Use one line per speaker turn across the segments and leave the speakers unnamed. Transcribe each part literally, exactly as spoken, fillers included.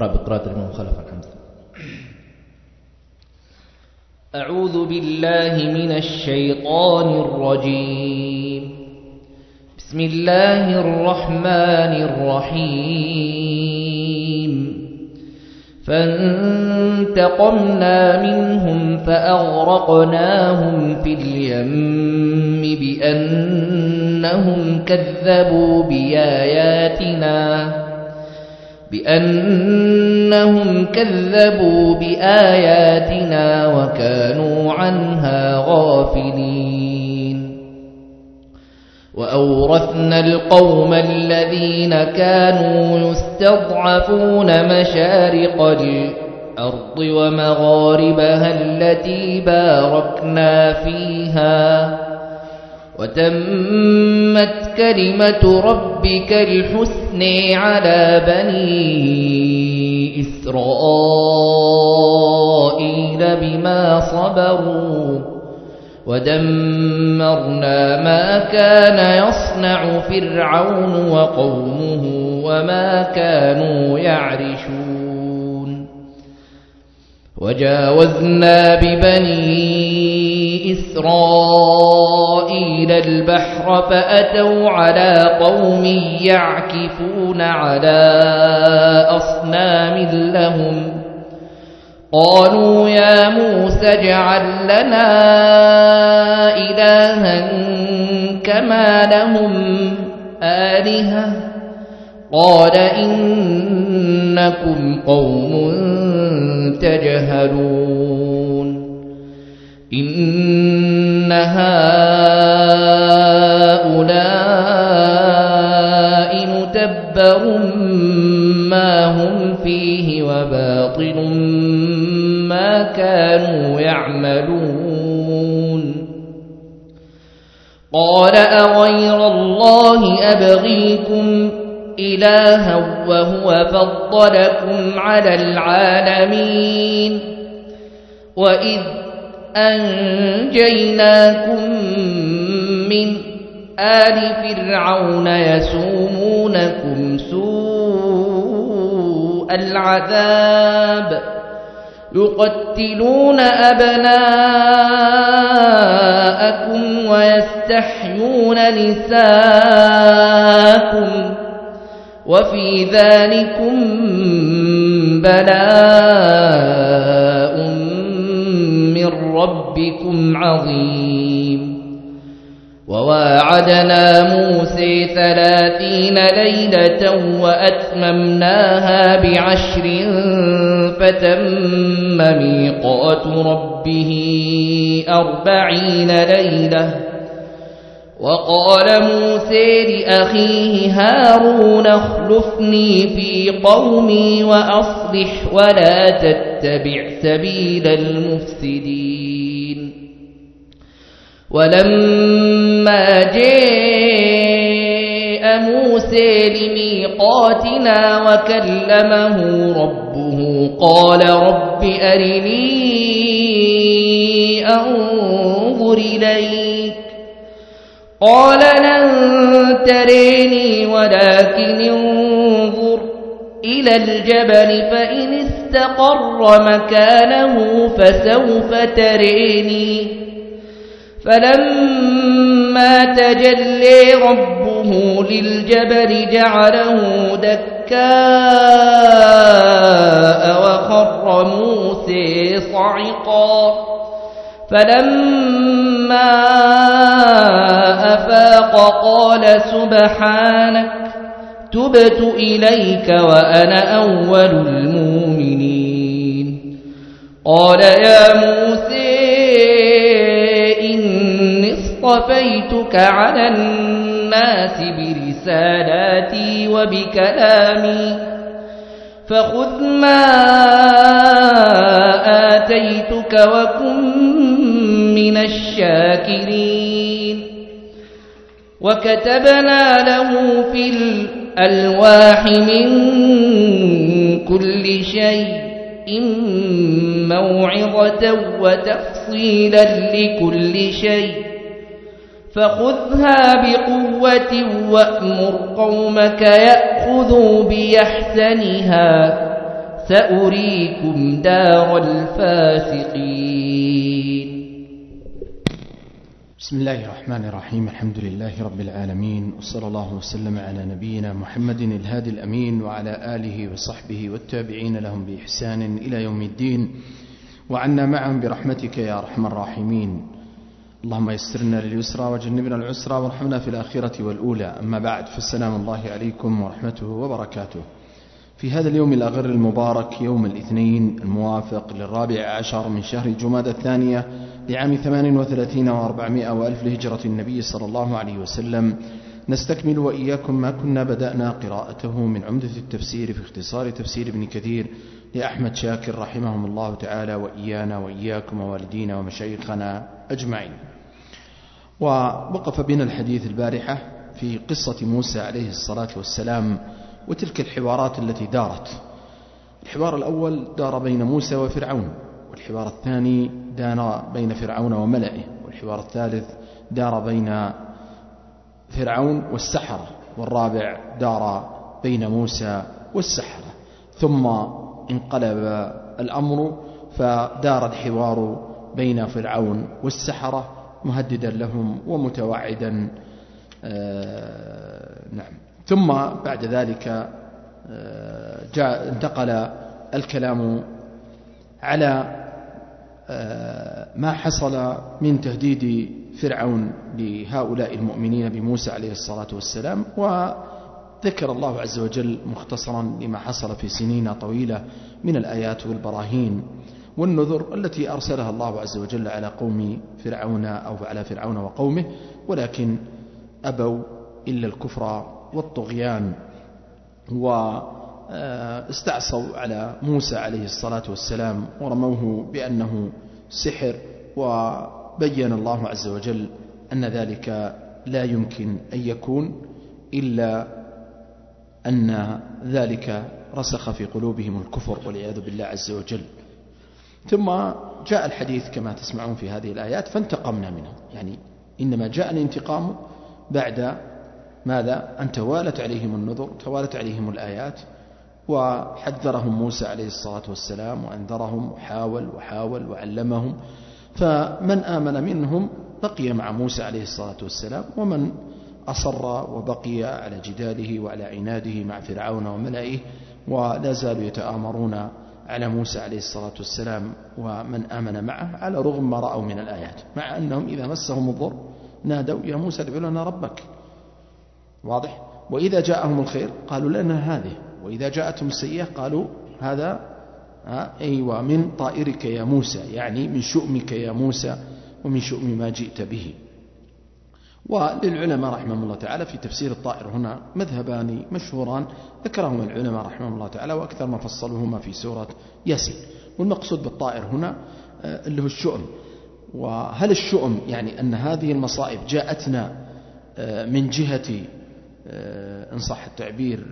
اقرأ بقراءة الإمام خلف عن حمزة.
أعوذ بالله من الشيطان الرجيم. بسم الله الرحمن الرحيم. فانتقمنا منهم فأغرقناهم في اليم بأنهم كذبوا بآياتنا بأنهم كذبوا بآياتنا وكانوا عنها غافلين. وأورثنا القوم الذين كانوا يستضعفون مشارق الأرض ومغاربها التي باركنا فيها وتمت كلمة ربك الحسن على بني إسرائيل بما صبروا ودمرنا ما كان يصنع فرعون وقومه وما كانوا يعرشون. وجاوزنا ببني إسرائيل البحر فأتوا على قوم يعكفون على أصنام لهم قالوا يا موسى اجعل لنا إلها كما لهم آلهة قال إنكم قوم تجهلون. إن هؤلاء متبر ما هم فيه وباطل ما كانوا يعملون. قال أغير الله أبغيكم إلها وهو فضلكم على العالمين وإذ أنجيناكم من آل فرعون يسومونكم سوء العذاب يقتلون أبناءكم ويستحيون نساءكم وفي ذلكم بلاء من ربكم عظيم. وواعدنا موسى ثلاثين ليلة وأتممناها بعشر فتم ميقات ربه أربعين ليلة. وقال موسى لأخيه هارون اخلفني في قومي وأصلح ولا تتبع سبيل المفسدين. ولما جاء موسى لميقاتنا وكلمه ربه قال رب أرني أنظر إليك قال لن تريني ولكن انظر إلى الجبل فإن استقر مكانه فسوف تريني. فلما تجلى ربه للجبل جعله دكاء وخر موسى صعقا. فلما أفاق قال سبحانك تبت إليك وأنا أول المؤمنين. قال يا موسى إني اصطفيتك على الناس برسالاتي وبكلامي فخذ ما آتيتك وكن من الشاكرين. وكتبنا له في الألواح من كل شيء موعظة وتفصيلا لكل شيء فخذها بقوة وأمر قومك يأخذوا بأحسنها سأريكم دار الفاسقين.
بسم الله الرحمن الرحيم. الحمد لله رب العالمين، وصلى الله وسلم على نبينا محمد الهادي الأمين وعلى آله وصحبه والتابعين لهم بإحسان إلى يوم الدين، وعنا معهم برحمتك يا أرحم الراحمين. اللهم يسرنا لليسرى وجنبنا العسرى وارحمنا في الآخرة والأولى. أما بعد، فالسلام الله عليكم ورحمته وبركاته. في هذا اليوم الأغر المبارك، يوم الاثنين الموافق للرابع عشر من شهر جمادى الثانية لعام ثمان وثلاثين وأربعمائة وألف لهجرة النبي صلى الله عليه وسلم، نستكمل وإياكم ما كنا بدأنا قراءته من عمدة التفسير في اختصار تفسير ابن كثير لأحمد شاكر رحمهم الله تعالى، وإيانا وإياكم ووالدينا ومشايخنا أجمعين. ووقف بنا الحديث البارحة في قصة موسى عليه الصلاة والسلام وتلك الحوارات التي دارت. الحوار الأول دار بين موسى وفرعون، والحوار الثاني دار بين فرعون وملئه، والحوار الثالث دار بين فرعون والسحرة، والرابع دار بين موسى والسحرة. ثم انقلب الأمر فدار الحوار بين فرعون والسحرة، مهددا لهم ومتوعدا. آه نعم. ثم بعد ذلك جاء انتقل الكلام على ما حصل من تهديد فرعون لهؤلاء المؤمنين بموسى عليه الصلاة والسلام، وذكر الله عز وجل مختصرا لما حصل في سنين طويلة من الآيات والبراهين والنذر التي أرسلها الله عز وجل على قوم فرعون أو على فرعون وقومه، ولكن أبوا إلا الكفر والطغيان، واستعصوا على موسى عليه الصلاة والسلام ورموه بأنه سحر. وبين الله عز وجل أن ذلك لا يمكن أن يكون إلا أن ذلك رسخ في قلوبهم الكفر والعياذ بالله عز وجل. ثم جاء الحديث كما تسمعون في هذه الآيات فانتقمنا منهم، يعني إنما جاء الانتقام بعد ماذا؟ أن توالت عليهم النذر، توالت عليهم الآيات، وحذرهم موسى عليه الصلاة والسلام وأنذرهم وحاول وحاول وعلمهم. فمن آمن منهم بقي مع موسى عليه الصلاة والسلام، ومن أصر وبقي على جداله وعلى عناده مع فرعون وملئه، ولا زالوا يتآمرون على موسى عليه الصلاة والسلام ومن آمن معه على رغم ما رأوا من الآيات، مع أنهم إذا مسهم الضر نادوا يا موسى ادع لنا ربك، واضح؟ وإذا جاءهم الخير قالوا لنا هذه، وإذا جاءتهم السيئة قالوا هذا أيوة من طائرك يا موسى، يعني من شؤمك يا موسى ومن شؤم ما جئت به. وللعلماء رحمهم الله تعالى في تفسير الطائر هنا مذهبان مشهوران ذكرهما العلماء رحمهم الله تعالى، وأكثر ما فصلوهما في سورة ياسين. والمقصود بالطائر هنا اللي هو الشؤم. وهل الشؤم يعني أن هذه المصائب جاءتنا من جهة إن صح التعبير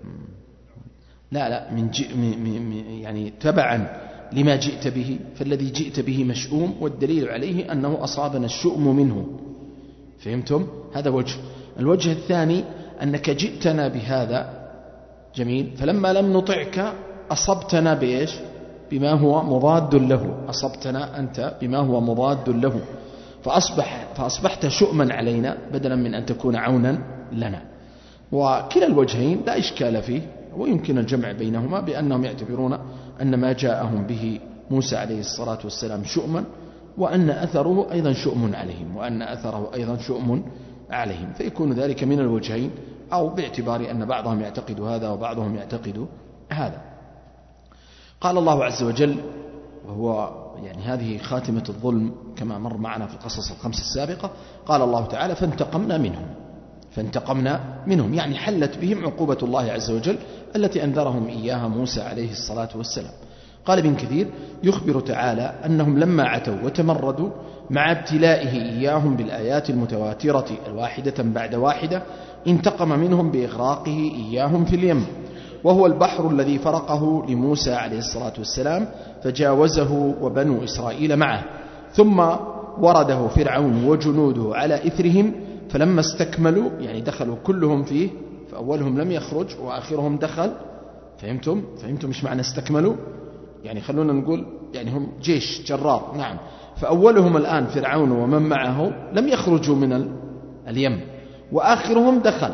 لا لا من يعني تبعا لما جئت به، فالذي جئت به مشؤوم، والدليل عليه أنه أصابنا الشؤم منه. فهمتم؟ هذا وجه. الوجه الثاني أنك جئتنا بهذا جميل، فلما لم نطعك أصبتنا بإيش؟ بما هو مضاد له، أصبتنا أنت بما هو مضاد له، فأصبح فأصبحت شؤما علينا بدلا من أن تكون عونا لنا. وكلا الوجهين لا إشكال فيه، ويمكن الجمع بينهما بأنهم يعتبرون أن ما جاءهم به موسى عليه الصلاة والسلام شؤما، وأن أثره أيضا شؤم عليهم، وأن أثره أيضا شؤم عليهم، فيكون ذلك من الوجهين، أو باعتبار أن بعضهم يعتقد هذا وبعضهم يعتقد هذا. قال الله عز وجل، وهو يعني هذه خاتمة الظلم كما مر معنا في القصص الخمس السابقة، قال الله تعالى فانتقمنا منهم، فانتقمنا منهم يعني حلت بهم عقوبة الله عز وجل التي أنذرهم إياها موسى عليه الصلاة والسلام. قال ابن كثير يخبر تعالى أنهم لما عتوا وتمردوا مع ابتلائه إياهم بالآيات المتواترة الواحدة بعد واحدة انتقم منهم بإغراقه إياهم في اليم، وهو البحر الذي فرقه لموسى عليه الصلاة والسلام فجاوزه وبنو إسرائيل معه، ثم ورده فرعون وجنوده على إثرهم، فلما استكملوا يعني دخلوا كلهم فيه، فأولهم لم يخرج وآخرهم دخل فهمتم؟ فهمتم إيش معنى استكملوا؟ يعني خلونا نقول يعني هم جيش جرار. نعم. فأولهم الآن فرعون ومن معه لم يخرجوا من اليم، وآخرهم دخل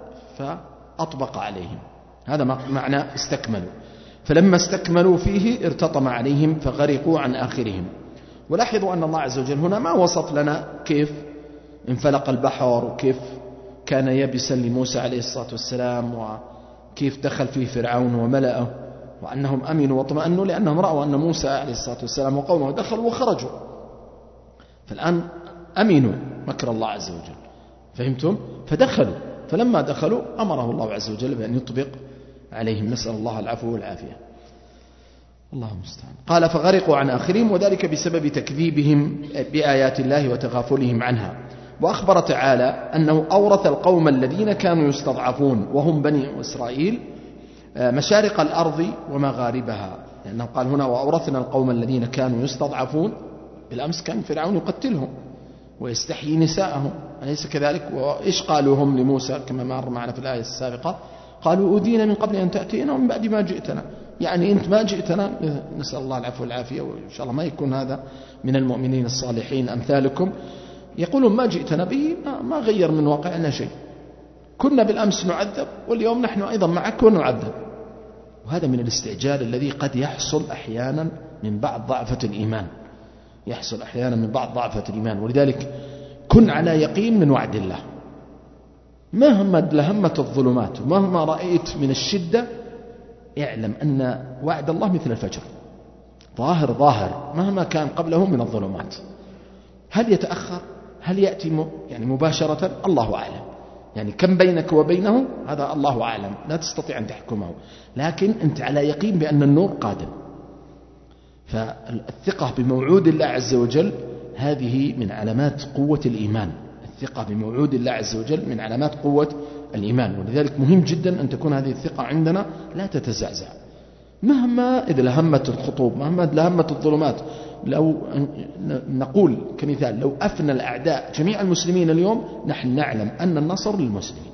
فأطبق عليهم. هذا معنى استكملوا. فلما استكملوا فيه ارتطم عليهم فغرقوا عن آخرهم. ولاحظوا أن الله عز وجل هنا ما وصف لنا كيف انفلق البحر وكيف كان يبسا لموسى عليه الصلاة والسلام وكيف دخل فيه فرعون وملأه وأنهم أمنوا واطمأنوا لأنهم رأوا أن موسى عليه الصلاة والسلام وقومه دخلوا وخرجوا، فالآن أمنوا مكر الله عز وجل. فهمتم؟ فدخلوا، فلما دخلوا أمره الله عز وجل بأن يطبق عليهم. نسأل الله العفو والعافية. الله المستعان. قال فغرقوا عن آخرهم، وذلك بسبب تكذيبهم بآيات الله وتغافلهم عنها. وأخبر تعالى أنه أورث القوم الذين كانوا يستضعفون وهم بني إسرائيل مشارق الأرض ومغاربها، لأنه قال هنا وأورثنا القوم الذين كانوا يستضعفون. بالأمس كان فرعون يقتلهم ويستحيي نساءهم، أليس كذلك؟ وإيش قالوا هم لموسى كما مر معنا في الآية السابقة؟ قالوا أوذينا من قبل أن تأتينا ومن بعد ما جئتنا. يعني أنت ما جئتنا، نسأل الله العفو والعافية، وإن شاء الله ما يكون هذا من المؤمنين الصالحين أمثالكم، يقولون ما جئتنا به ما غير من واقعنا شيء، كنا بالأمس نعذب واليوم نحن أيضا معك ونعذب. وهذا من الاستعجال الذي قد يحصل أحيانا من بعض ضعفة الإيمان، يحصل أحيانا من بعض ضعفة الإيمان. ولذلك كن على يقين من وعد الله مهما لهمت الظلمات ومهما رأيت من الشدة، اعلم أن وعد الله مثل الفجر ظاهر ظاهر مهما كان قبله من الظلمات. هل يتأخر؟ هل يأتي يعني مباشرة؟ الله أعلم. يعني كم بينك وبينه هذا الله أعلم، لا تستطيع أن تحكمه، لكن أنت على يقين بأن النور قادم. فالثقة بموعود الله عز وجل هذه من علامات قوة الإيمان. الثقة بموعود الله عز وجل من علامات قوة الإيمان. ولذلك مهم جدا أن تكون هذه الثقة عندنا لا تتزعزع مهما إذا لهمت الخطوب، مهما لهمت الظلمات. لو نقول كمثال لو أفنى الأعداء جميع المسلمين اليوم، نحن نعلم أن النصر للمسلمين،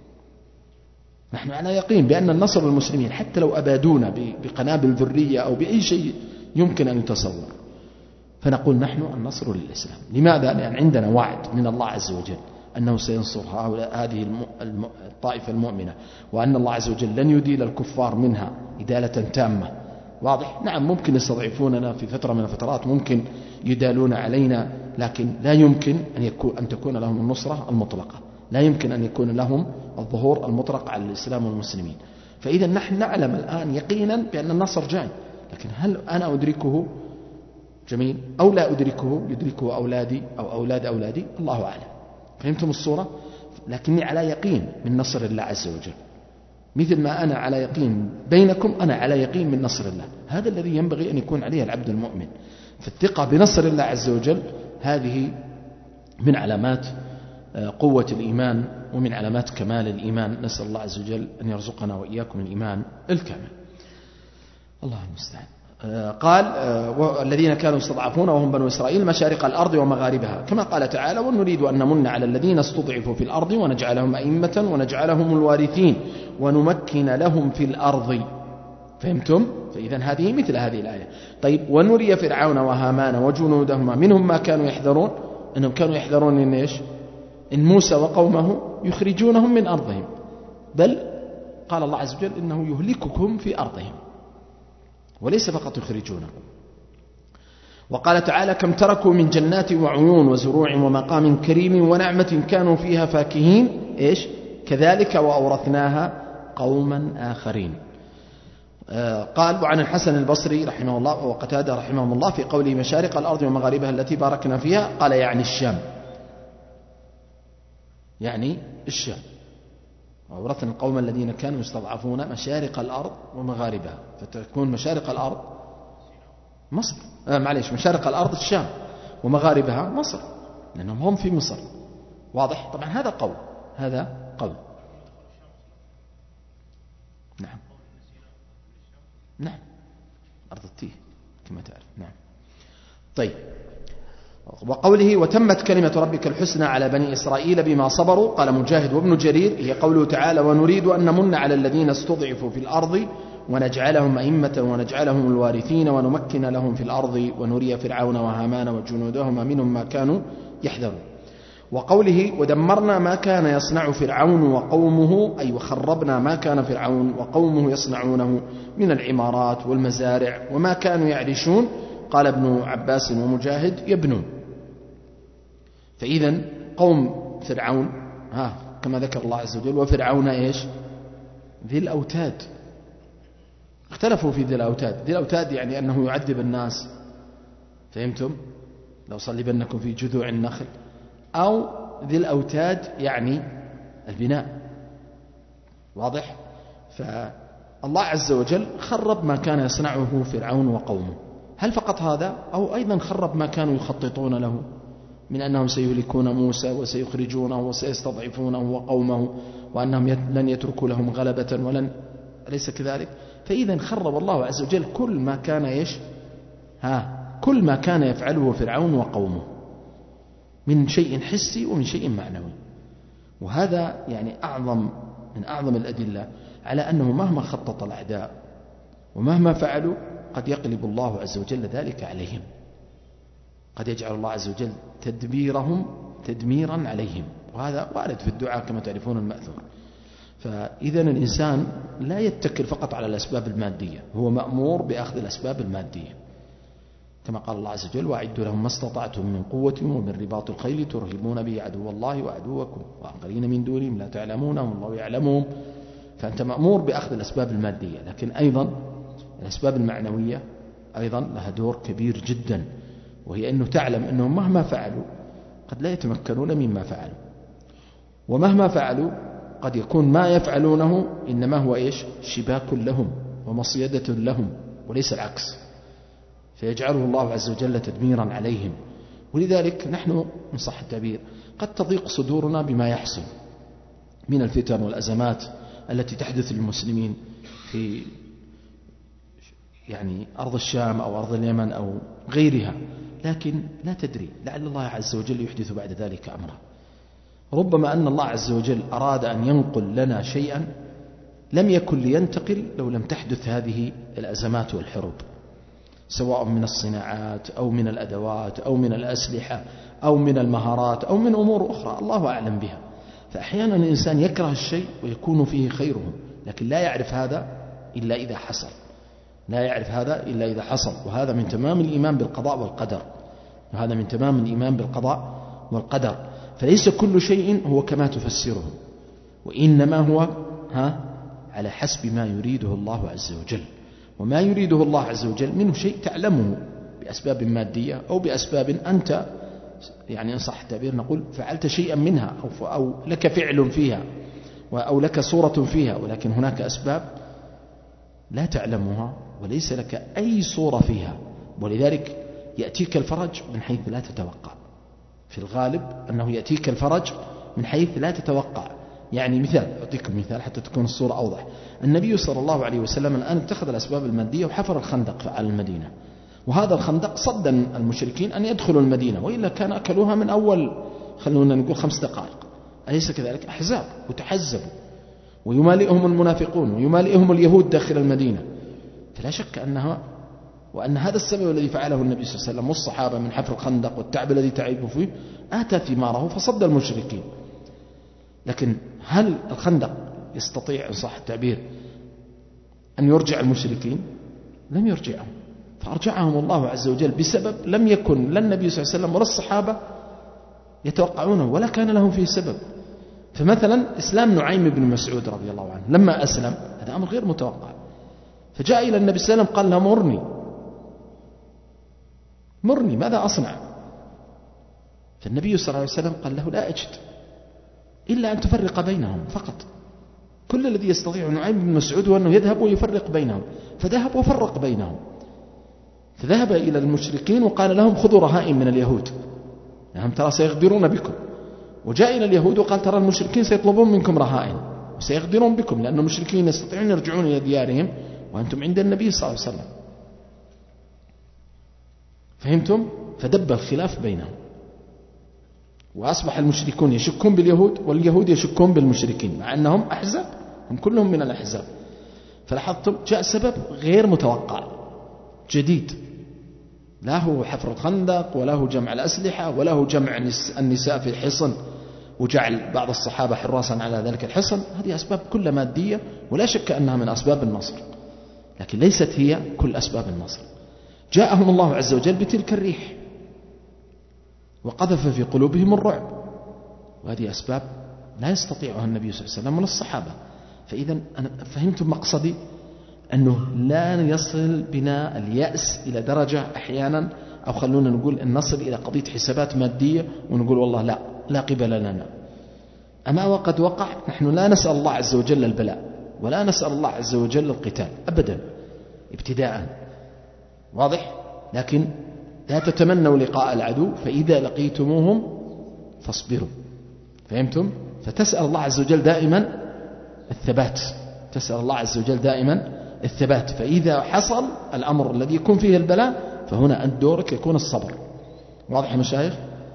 نحن على يقين بأن النصر للمسلمين حتى لو أبادونا بقنابل ذرية أو بأي شيء يمكن أن يتصور، فنقول نحن النصر للإسلام. لماذا؟ لأن عندنا وعد من الله عز وجل أنه سينصر هذه الطائفة المؤمنة، وأن الله عز وجل لن يديل الكفار منها إدالة تامة. واضح؟ نعم ممكن يستضعفوننا في فترة من الفترات، ممكن يدالون علينا، لكن لا يمكن أن, يكون أن تكون لهم النصرة المطلقة، لا يمكن أن يكون لهم الظهور المطلق على الإسلام والمسلمين. فإذا نحن نعلم الآن يقينا بأن النصر جاي، لكن هل أنا أدركه جميل أو لا أدركه؟ يدركه أولادي أو أولاد أولادي، الله أعلم. فهمتم الصورة؟ لكني على يقين من نصر الله عز وجل، مثل ما أنا على يقين بينكم أنا على يقين من نصر الله. هذا الذي ينبغي أن يكون عليه العبد المؤمن. فالثقة بنصر الله عز وجل هذه من علامات قوة الإيمان ومن علامات كمال الإيمان. نسأل الله عز وجل أن يرزقنا وإياكم الإيمان الكامل. الله المستعان. قال الذين كانوا يستضعفون وهم بنو إسرائيل مشارق الأرض ومغاربها، كما قال تعالى ونريد أن نمن على الذين استضعفوا في الأرض ونجعلهم أئمة ونجعلهم الوارثين ونمكن لهم في الأرض. فهمتم؟ فإذا هذه مثل هذه الآية. طيب ونري فرعون وهامان وجنودهما منهم ما كانوا يحذرون، أنهم كانوا يحذرون إن إيش؟ إن موسى وقومه يخرجونهم من أرضهم، بل قال الله عز وجل إنه يهلككم في أرضهم، وليس فقط يخرجونهم. وقال تعالى كم تركوا من جنات وعيون وزروع ومقام كريم ونعمة كانوا فيها فاكهين. إيش؟ كذلك وأورثناها قوما آخرين. آه قال وعن الحسن البصري رحمه الله وقتادة رحمه الله في قوله مشارق الأرض ومغاربها التي باركنا فيها، قال يعني الشام، يعني الشام. وأورثنا القوم الذين كانوا يستضعفون مشارق الأرض ومغاربها، فتكون مشارق الأرض مصر، آه معليش مشارق الأرض الشام ومغاربها مصر، لأنهم هم في مصر. واضح؟ طبعا هذا قول، هذا قول. نعم نعم أرض التيه كما تعرف. نعم. طيب وقوله وتمت كلمة ربك الحسنى على بني إسرائيل بما صبروا، قال مجاهد وابن جرير هي قوله تعالى ونريد أن نمن على الذين استضعفوا في الأرض ونجعلهم أئمة ونجعلهم الوارثين ونمكن لهم في الأرض ونري فرعون وهامان وجنودهما منهم ما كانوا يحذرون. وقوله ودمرنا ما كان يصنع فرعون وقومه، أي وخربنا ما كان فرعون وقومه يصنعونه من العمارات والمزارع وما كانوا يعرشون، قال ابن عباس ومجاهد يبنون. فإذا قوم فرعون ها كما ذكر الله عز وجل وفرعون إيش ذي الأوتاد، اختلفوا في ذي الأوتاد. ذي الأوتاد يعني أنه يعذب الناس، فهمتم؟ لو صلبنكم في جذوع النخل، أو ذي الأوتاد يعني البناء، واضح؟ فالله عز وجل خرب ما كان يصنعه فرعون وقومه. هل فقط هذا؟ أو أيضا خرب ما كانوا يخططون له من أنهم سيهلكون موسى وسيخرجونه وسيستضعفونه وقومه وأنهم لن يتركوا لهم غلبة ولن، أليس كذلك؟ فإذا خرب الله عز وجل كل ما كان يش ها كل ما كان يفعله فرعون وقومه من شيء حسي ومن شيء معنوي. وهذا يعني أعظم من أعظم الأدلة على أنه مهما خطط الأعداء ومهما فعلوا قد يقلب الله عز وجل ذلك عليهم، قد يجعل الله عز وجل تدبيرهم تدميرا عليهم، وهذا وارد في الدعاء كما تعرفون المأثور. فإذا الإنسان لا يتكل فقط على الأسباب المادية، هو مأمور بأخذ الأسباب المادية كما قال الله عز وجل وأعدوا لهم ما استطعتم من قوة ومن رباط الخيل ترهبون به عدو الله وعدوكم وآخرين من دونهم لا تعلمونهم الله يعلمهم. فأنت مأمور بأخذ الأسباب المادية، لكن أيضا الأسباب المعنوية أيضا لها دور كبير جدا، وهي أنه تعلم أنهم مهما فعلوا قد لا يتمكنون مما فعلوا، ومهما فعلوا قد يكون ما يفعلونه إنما هو إيش شباك لهم ومصيدة لهم وليس العكس، فيجعله الله عز وجل تدميرا عليهم. ولذلك نحن إن صح التعبير قد تضيق صدورنا بما يحصل من الفتن والأزمات التي تحدث للمسلمين في يعني أرض الشام أو أرض اليمن أو غيرها، لكن لا تدري لعل الله عز وجل يحدث بعد ذلك أمرا. ربما أن الله عز وجل أراد أن ينقل لنا شيئا لم يكن لينتقل لو لم تحدث هذه الأزمات والحروب، سواء من الصناعات أو من الأدوات أو من الأسلحة أو من المهارات أو من أمور أخرى الله أعلم بها. فأحيانا الإنسان يكره الشيء ويكون فيه خيره، لكن لا يعرف هذا إلا إذا حصل، لا يعرف هذا إلا إذا حصل. وهذا من تمام الإيمان بالقضاء والقدر، وهذا من تمام الإيمان بالقضاء والقدر. فليس كل شيء هو كما تفسره، وإنما هو ها على حسب ما يريده الله عز وجل. وما يريده الله عز وجل منه شيء تعلمه بأسباب مادية أو بأسباب أنت يعني إن صح التعبير نقول فعلت شيئا منها أو, أو لك فعل فيها أو لك صورة فيها، ولكن هناك أسباب لا تعلمها وليس لك أي صورة فيها، ولذلك يأتيك الفرج من حيث لا تتوقع. في الغالب أنه يأتيك الفرج من حيث لا تتوقع. يعني مثال أعطيكم مثال حتى تكون الصورة أوضح. النبي صلى الله عليه وسلم الآن اتخذ الأسباب المادية وحفر الخندق على المدينة، وهذا الخندق صد المشركين أن يدخلوا المدينة، وإلا كان أكلوها من أول خلونا نقول خمس دقائق، أليس كذلك؟ أحزاب وتحزبوا ويمالئهم المنافقون ويمالئهم اليهود داخل المدينة. فلا شك أنها وأن هذا السبب الذي فعله النبي صلى الله عليه وسلم والصحابة من حفر الخندق والتعب الذي تعبوا فيه آتى ثماره فصد المشركين. لكن هل الخندق يستطيع إن صح التعبير أن يرجع المشركين؟ لم يرجعهم، فأرجعهم الله عز وجل بسبب لم يكن لا النبي صلى الله عليه وسلم ولا الصحابة يتوقعونه ولا كان لهم فيه سبب. فمثلا إسلام نعيم بن مسعود رضي الله عنه لما أسلم هذا أمر غير متوقع، فجاء إلى النبي صلى الله عليه وسلم قال له مرني مرني ماذا أصنع؟ فالنبي صلى الله عليه وسلم قال له لا أجد إلا أن تفرق بينهم فقط. كل الذي يستطيع نعيم بن مسعود هو أنه يذهب ويفرق بينهم، فذهب وفرق بينهم. فذهب إلى المشركين وقال لهم خذوا رهائن من اليهود، هم ترى سيغدرون بكم. وجاء إلى اليهود وقال ترى المشركين سيطلبون منكم رهائن وسيغدرون بكم، لأن المشركين يستطيعون يرجعون إلى ديارهم وأنتم عند النبي صلى الله عليه وسلم. فهمتم؟ فدب الخلاف بينهم، وأصبح المشركون يشكون باليهود واليهود يشكون بالمشركين، مع أنهم أحزاب، هم كلهم من الأحزاب. فلاحظتم جاء سبب غير متوقع جديد، لا هو حفر الخندق ولا هو جمع الأسلحة ولا هو جمع النساء في الحصن وجعل بعض الصحابة حراسا على ذلك الحصن. هذه أسباب كلها مادية ولا شك أنها من أسباب النصر، لكن ليست هي كل أسباب النصر. جاءهم الله عز وجل بتلك الريح وقذف في قلوبهم الرعب، وهذه أسباب لا يستطيعها النبي صلى الله عليه وسلم ولا الصحابة. فإذا أنا فهمتم مقصدي، أنه لا يصل بنا اليأس إلى درجة أحيانا، أو خلونا نقول أن نصل إلى قضية حسابات مادية ونقول والله لا لا قبل لنا. أما وقد وقع نحن لا نسأل الله عز وجل البلاء ولا نسأل الله عز وجل القتال أبدا ابتداء، واضح؟ لكن لا تتمنوا لقاء العدو فإذا لقيتموهم فاصبروا. فهمتم؟ فتسأل الله عز وجل دائما الثبات، تسأل الله عز وجل دائما الثبات. فإذا حصل الأمر الذي يكون فيه البلاء فهنا أنت دورك يكون الصبر. واضح يا مشايخ؟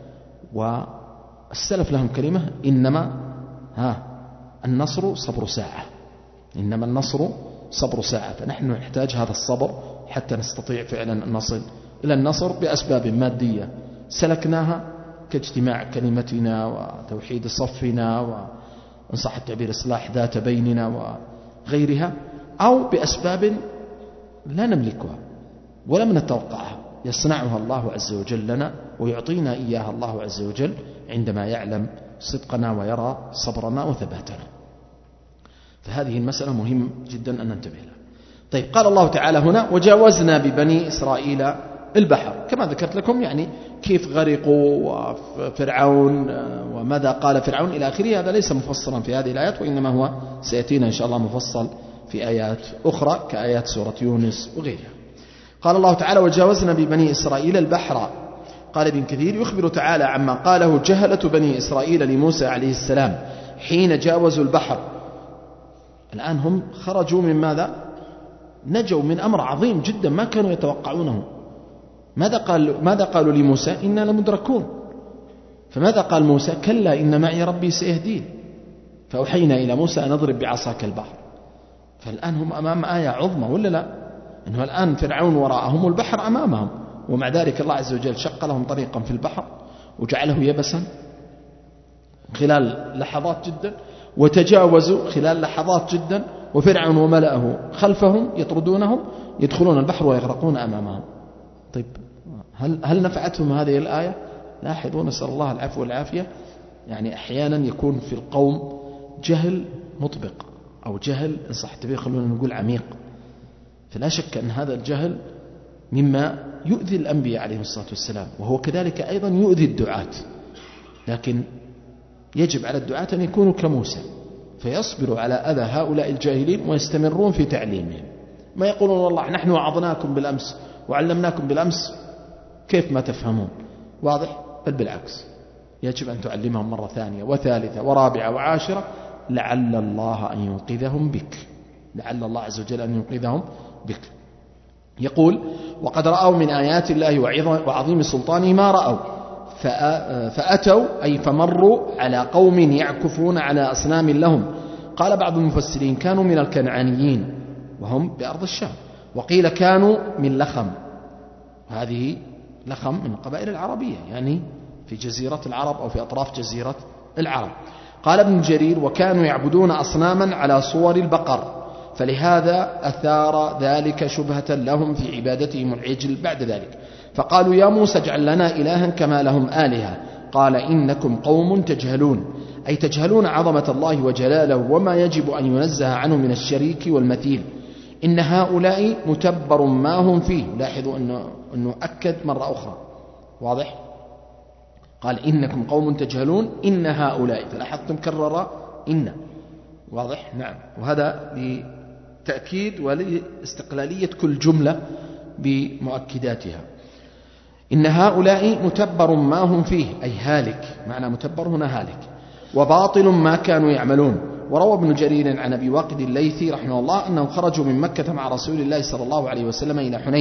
والسلف لهم كلمة إنما ها النصر صبر ساعة، إنما النصر صبر ساعة. فنحن نحتاج هذا الصبر حتى نستطيع فعلا أن نصل إلى النصر بأسباب مادية سلكناها كاجتماع كلمتنا وتوحيد صفنا وإن صح التعبير إصلاح ذات بيننا وغيرها، أو بأسباب لا نملكها ولم نتوقعها يصنعها الله عز وجل لنا ويعطينا إياها الله عز وجل عندما يعلم صدقنا ويرى صبرنا وثباتنا. فهذه المسألة مهم جدا أن ننتبه لها. طيب، قال الله تعالى هنا وجاوزنا ببني إسرائيل البحر، كما ذكرت لكم يعني كيف غرقوا وفرعون وماذا قال فرعون إلى آخره. هذا ليس مفصلا في هذه الآيات، وإنما هو سيأتينا إن شاء الله مفصل في آيات أخرى كآيات سورة يونس وغيرها. قال الله تعالى وجاوزنا ببني إسرائيل البحر. قال ابن كثير يخبر تعالى عما قاله جهلة بني إسرائيل لموسى عليه السلام حين جاوزوا البحر. الآن هم خرجوا من ماذا؟ نجوا من أمر عظيم جدا ما كانوا يتوقعونه. ماذا قال ماذا قالوا لموسى؟ إنا لمدركون. فماذا قال موسى؟ كلا إن معي ربي سيهدين. فأوحينا إلى موسى أن اضرب بعصاك البحر. فالآن هم أمام آية عظمى ولا لا؟ إنه الآن فرعون وراءهم والبحر أمامهم، ومع ذلك الله عز وجل شق لهم طريقا في البحر وجعله يبسا خلال لحظات جدا، وتجاوزوا خلال لحظات جدا، وفرعون وملأه خلفهم يطردونهم يدخلون البحر ويغرقون أمامهم. طيب، هل هل نفعتهم هذه الآية؟ لاحظوا، نسأل الله العفو والعافية. يعني أحيانا يكون في القوم جهل مطبق أو جهل إن صح التعبير خلونا نقول عميق، فلا شك أن هذا الجهل مما يؤذي الأنبياء عليهم الصلاة والسلام، وهو كذلك أيضا يؤذي الدعاة. لكن يجب على الدعاة أن يكونوا كموسى فيصبروا على أذى هؤلاء الجاهلين ويستمرون في تعليمهم، ما يقولون والله نحن وعظناكم بالأمس وعلمناكم بالأمس كيف ما تفهمون. واضح؟ بل بالعكس، يجب أن تعلمهم مرة ثانية وثالثة ورابعة وعاشرة لعل الله أن ينقذهم بك، لعل الله عز وجل أن ينقذهم بك. يقول وقد رأوا من آيات الله وعظيم سلطانه ما رأوا فأتوا أي فمروا على قوم يعكفون على أصنام لهم. قال بعض المفسرين كانوا من الكنعانيين وهم بأرض الشام، وقيل كانوا من لخم، وهذه لخم من القبائل العربية يعني في جزيرة العرب أو في أطراف جزيرة العرب. قال ابن جرير وكانوا يعبدون أصناما على صور البقر، فلهذا أثار ذلك شبهة لهم في عبادتهم العجل بعد ذلك، فقالوا يا موسى اجعل لنا إلها كما لهم آلهة. قال إنكم قوم تجهلون، أي تجهلون عظمة الله وجلاله وما يجب أن ينزه عنه من الشريك والمثيل. إن هؤلاء متبر ما هم فيه. لاحظوا أنه, أنه أكد مرة أخرى. واضح؟ قال إنكم قوم تجهلون إن هؤلاء، فلاحظتم كرر إن. واضح؟ نعم. وهذا لتأكيد ولاستقلالية كل جملة بمؤكداتها. إن هؤلاء متبر ما هم فيه أي هالك، معنى متبر هنا هالك، وباطل ما كانوا يعملون. وروى ابن جرير عن أبي واقد الليثي رحمه الله أنهم خرجوا من مكة مع رسول الله صلى الله عليه وسلم إلى حنين،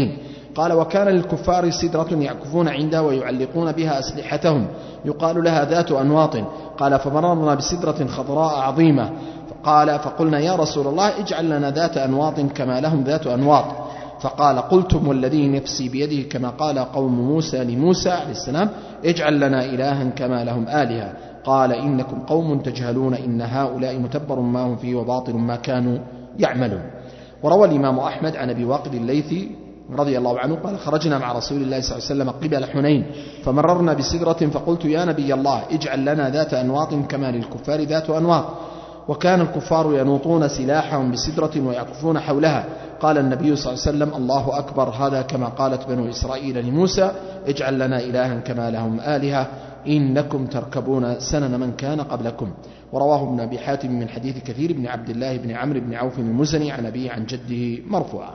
قال وكان للكفار سدرة يعكفون عندها ويعلقون بها أسلحتهم يقال لها ذات أنواط. قال فمررنا بسدرة خضراء عظيمة قال فقلنا يا رسول الله اجعل لنا ذات أنواط كما لهم ذات أنواط. فقال قلتم والذي نفسي بيده كما قال قوم موسى لموسى عليه السلام اجعل لنا إلها كما لهم آلهة. قال إنكم قوم تجهلون إن هؤلاء متبر ما هم فيه وباطل ما كانوا يعملون. وروى الإمام أحمد عن أبي واقد الليثي رضي الله عنه قال خرجنا مع رسول الله صلى الله عليه وسلم قبل حنين فمررنا بسدرة فقلت يا نبي الله اجعل لنا ذات أنواط كما للكفار ذات أنواط. وكان الكفار ينوطون سلاحهم بسدرة ويعكفون حولها. قال النبي صلى الله عليه وسلم الله أكبر هذا كما قالت بنو إسرائيل لموسى اجعل لنا إلها كما لهم آلهة إنكم تركبون سنن من كان قبلكم. ورواه ابن أبي حاتم من حديث كثير بن عبد الله بن عمرو بن عوف المزني عن أبيه عن جده مرفوعا.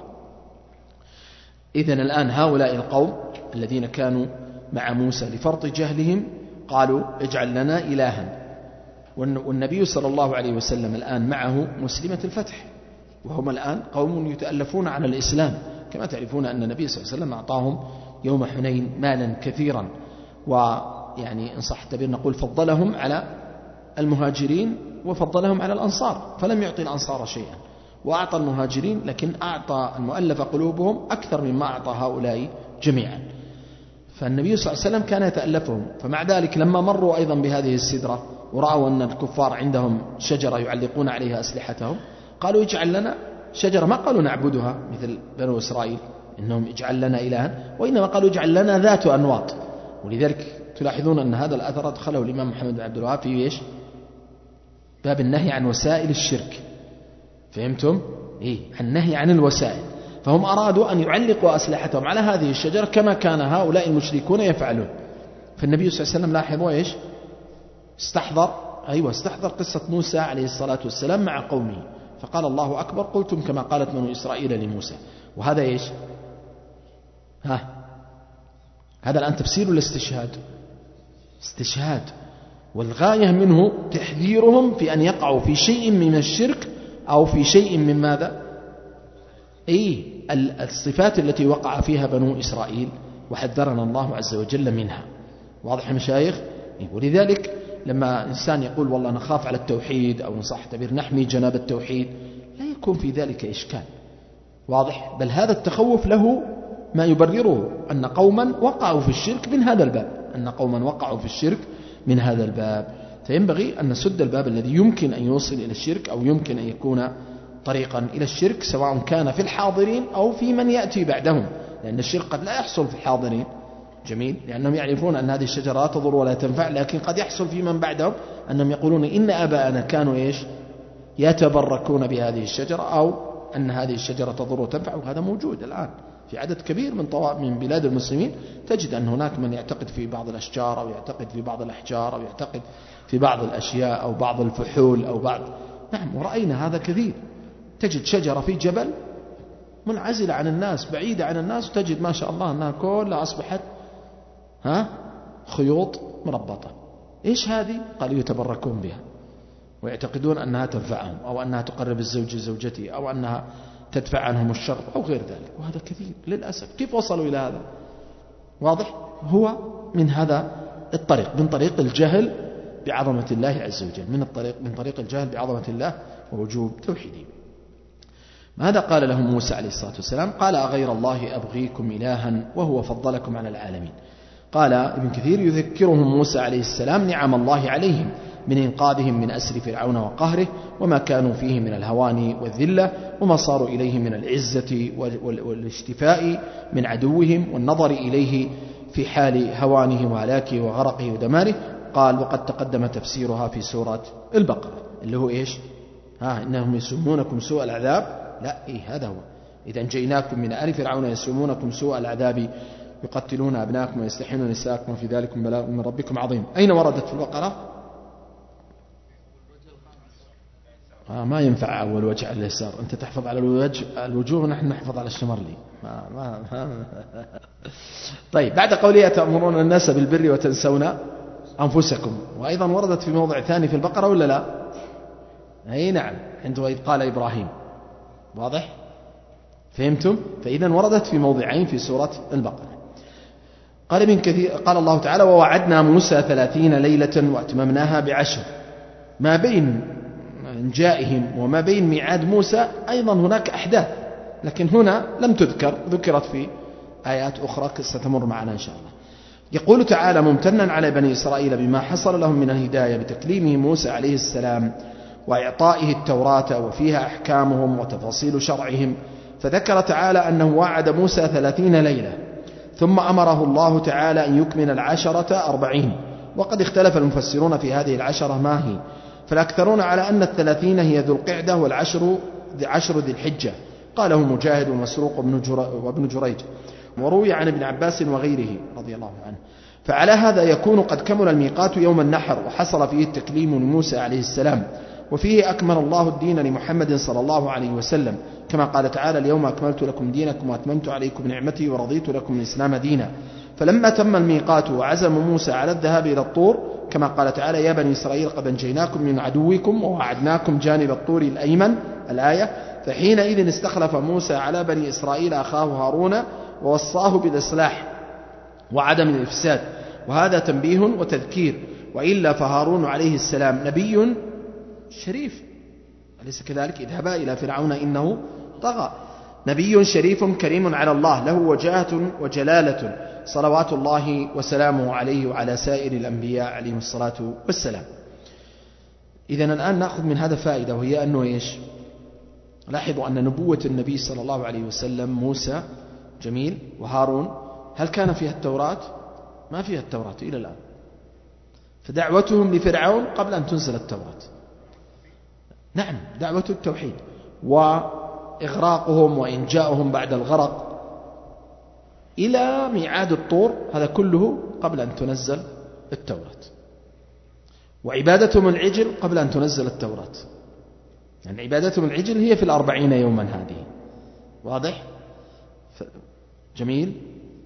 إذن الآن هؤلاء القوم الذين كانوا مع موسى لفرط جهلهم قالوا اجعل لنا إلها، والنبي صلى الله عليه وسلم الآن معه مسلمة الفتح، وهم الآن قوم يتألفون على الإسلام. كما تعرفون أن النبي صلى الله عليه وسلم أعطاهم يوم حنين مالا كثيرا، ويعني إن صح التعبير نقول فضلهم على المهاجرين وفضلهم على الأنصار، فلم يعطي الأنصار شيئا وأعطى المهاجرين، لكن أعطى المؤلف قلوبهم أكثر مما أعطى هؤلاء جميعا. فالنبي صلى الله عليه وسلم كان يتألفهم. فمع ذلك لما مروا أيضا بهذه السدرة ورأوا أن الكفار عندهم شجرة يعلقون عليها أسلحتهم قالوا اجعل لنا شجرة، ما قالوا نعبدها مثل بنو إسرائيل إنهم اجعل لنا إلها، وإنما قالوا اجعل لنا ذات أنواط. ولذلك تلاحظون أن هذا الأثر أدخله الإمام محمد بن عبد الوهاب في إيش؟ باب النهي عن وسائل الشرك. فهمتم؟ إيه؟ النهي عن الوسائل. فهم أرادوا أن يعلقوا أسلحتهم على هذه الشجرة كما كان هؤلاء المشركون يفعلون. فالنبي صلى الله عليه وسلم لاحظوا إيش؟ استحضر أيوة استحضر قصة موسى عليه الصلاة والسلام مع قومه، فقال الله أكبر قلتم كما قالت بنو إسرائيل لموسى. وهذا إيش؟ ها هذا الآن تفسير الاستشهاد، استشهاد، والغاية منه تحذيرهم في أن يقعوا في شيء من الشرك أو في شيء من ماذا؟ إيه الصفات التي وقع فيها بنو إسرائيل وحذرنا الله عز وجل منها. واضح يا مشايخ؟ ولذلك لما إنسان يقول والله نخاف على التوحيد أو نصح تعبير نحمي جناب التوحيد لا يكون في ذلك إشكال. واضح؟ بل هذا التخوف له ما يبرره، أن قوما وقعوا في الشرك من هذا الباب، أن قوما وقعوا في الشرك من هذا الباب. فينبغي أن نسد الباب الذي يمكن أن يوصل إلى الشرك أو يمكن أن يكون طريقا إلى الشرك، سواء كان في الحاضرين أو في من يأتي بعدهم، لأن الشرك قد لا يحصل في الحاضرين. جميل، لأنهم يعرفون أن هذه الشجرة لا تضر ولا تنفع، لكن قد يحصل في من بعدهم أنهم يقولون إن آباءنا كانوا إيش يتبركون بهذه الشجرة، أو أن هذه الشجرة تضر وتنفع. وهذا موجود الآن في عدد كبير من طوائف من بلاد المسلمين، تجد أن هناك من يعتقد في بعض الأشجار أو يعتقد في بعض الأحجار أو يعتقد في بعض الأشياء أو بعض الفحول أو بعض، نعم ورأينا هذا كثير. تجد شجرة في جبل منعزلة عن الناس بعيدة عن الناس، وتجد ما شاء الله أنها كلها أصبحت ها خيوط مربطة. إيش هذه؟ قالوا يتبركون بها ويعتقدون أنها تنفعهم أو أنها تقرب الزوج زوجته أو أنها تدفع عنهم الشر أو غير ذلك. وهذا كثير للأسف. كيف وصلوا إلى هذا؟ واضح؟ هو من هذا الطريق، من طريق الجهل بعظمة الله عز وجل، من الطريق من طريق الجهل بعظمة الله ووجوب توحيده. ماذا قال لهم موسى عليه الصلاة والسلام؟ قال أغير الله أبغيكم إلها وهو فضلكم على العالمين. قال ابن كثير يذكرهم موسى عليه السلام نعم الله عليهم من إنقاذهم من أسر فرعون وقهره وما كانوا فيه من الهوان والذلة وما صاروا إليه من العزة والاشتفاء من عدوهم والنظر إليه في حال هوانه وهلاكه وغرقه ودماره. قال وقد تقدم تفسيرها في سورة البقرة اللي هو إيش؟ ها إنهم يسومونكم سوء العذاب. لا إيه هذا هو. إذا جئناكم من آل فرعون يسومونكم سوء العذاب يقتلون أبناءكم ويستحيون نساءكم وفي ذلك بلاء من ربكم عظيم. أين وردت في البقرة؟ آه ما ينفع أول وجه على اليسار، أنت تحفظ على الوجه الوجوه ونحن نحفظ على الشمرلي. ما ما ما طيب بعد قوله تأمرون الناس بالبر وتنسون أنفسكم، وأيضا وردت في موضع ثاني في البقرة ولا لا؟ أي نعم، عند وإذ قال إبراهيم. واضح؟ فهمتم؟ فإذا وردت في موضعين في سورة البقرة. قال ابن كثير قال الله تعالى: ووعدنا موسى ثلاثين ليلة وأتممناها بعشر. ما بين جائهم وما بين ميعاد موسى أيضا هناك أحداث، لكن هنا لم تذكر، ذكرت في آيات أخرى ستمر معنا إن شاء الله. يقول تعالى ممتنا على بني إسرائيل بما حصل لهم من الهداية بتكليمه موسى عليه السلام وإعطائه التوراة وفيها أحكامهم وتفاصيل شرعهم، فذكر تعالى أنه وعد موسى ثلاثين ليلة، ثم أمره الله تعالى أن يكمل العشرة أربعين. وقد اختلف المفسرون في هذه العشرة ما هي، فالأكثرون على أن الثلاثين هي ذو القعدة والعشر عشر ذي الحجة، قاله مجاهد ومسروق وابن جريج، وروي عن ابن عباس وغيره رضي الله عنه. فعلى هذا يكون قد كمل الميقات يوم النحر، وحصل فيه التكليم لموسى عليه السلام، وفيه أكمل الله الدين لمحمد صلى الله عليه وسلم، كما قال تعالى: اليوم أكملت لكم دينكم وأتممت عليكم نعمتي ورضيت لكم الإسلام دينا. فلما تم الميقات وعزم موسى على الذهاب إلى الطور، كما قال تعالى: يا بني إسرائيل قد أنجيناكم من عدوكم ووعدناكم جانب الطور الأيمن الآية، فحينئذ استخلف موسى على بني إسرائيل أخاه هارون ووصاه بالإصلاح وعدم الإفساد، وهذا تنبيه وتذكير، وإلا فهارون عليه السلام نبي شريف، أليس كذلك؟ اذهبا إلى فرعون إنه طغى، نبي شريف كريم على الله، له وجاهة وجلالة صلوات الله وسلامه عليه وعلى سائر الأنبياء عليهم الصلاة والسلام. إذن الآن نأخذ من هذا فائدة، وهي أنه إيش؟ لاحظوا أن نبوة النبي صلى الله عليه وسلم موسى جميل وهارون هل كان فيها التوراة؟ ما فيها التوراة إلى الآن، فدعوتهم لفرعون قبل أن تنزل التوراة، نعم دعوة التوحيد، وإغراقهم وإنجاؤهم بعد الغرق إلى ميعاد الطور، هذا كله قبل أن تنزل التوراة، وعبادتهم العجل قبل أن تنزل التوراة، يعني عبادتهم العجل هي في الأربعين يوما هذه، واضح؟ جميل.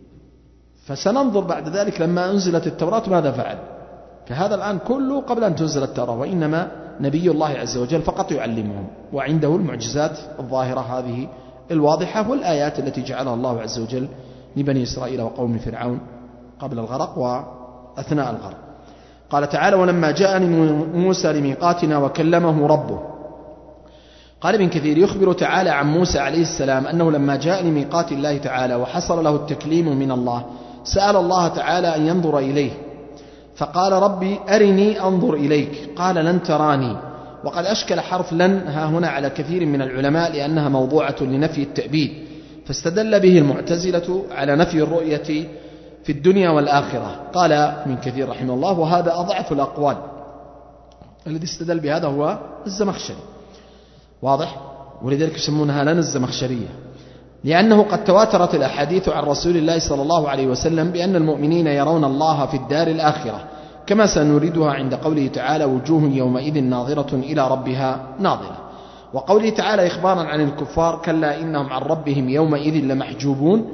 فسننظر بعد ذلك لما أنزلت التوراة ماذا فعل، فهذا الآن كله قبل أن تنزل التوراة، وإنما نبي الله عز وجل فقط يعلمهم، وعنده المعجزات الظاهرة هذه الواضحة، والآيات التي جعلها الله عز وجل لبني إسرائيل وقوم فرعون قبل الغرق وأثناء الغرق. قال تعالى: ولما جاءني موسى لميقاتنا وكلمه ربه. قال ابن كثير: يخبر تعالى عن موسى عليه السلام أنه لما جاء لميقات الله تعالى وحصل له التكليم من الله، سأل الله تعالى أن ينظر إليه، فقال: ربي أرني أنظر إليك، قال: لن تراني. وقد أشكل حرف لن ها هنا على كثير من العلماء لأنها موضوعة لنفي التأبيد، فاستدل به المعتزلة على نفي الرؤية في الدنيا والآخرة. قال ابن كثير رحمه الله: وهذا أضعف الأقوال، الذي استدل بهذا هو الزمخشري، واضح؟ ولذلك يسمونها لن الزمخشرية، لأنه قد تواترت الأحاديث عن رسول الله صلى الله عليه وسلم بأن المؤمنين يرون الله في الدار الآخرة، كما سنريدها عند قوله تعالى: وجوه يومئذ ناظرة إلى ربها ناظرة، وقوله تعالى إخبارا عن الكفار: كلا إنهم عن ربهم يومئذ لمحجوبون.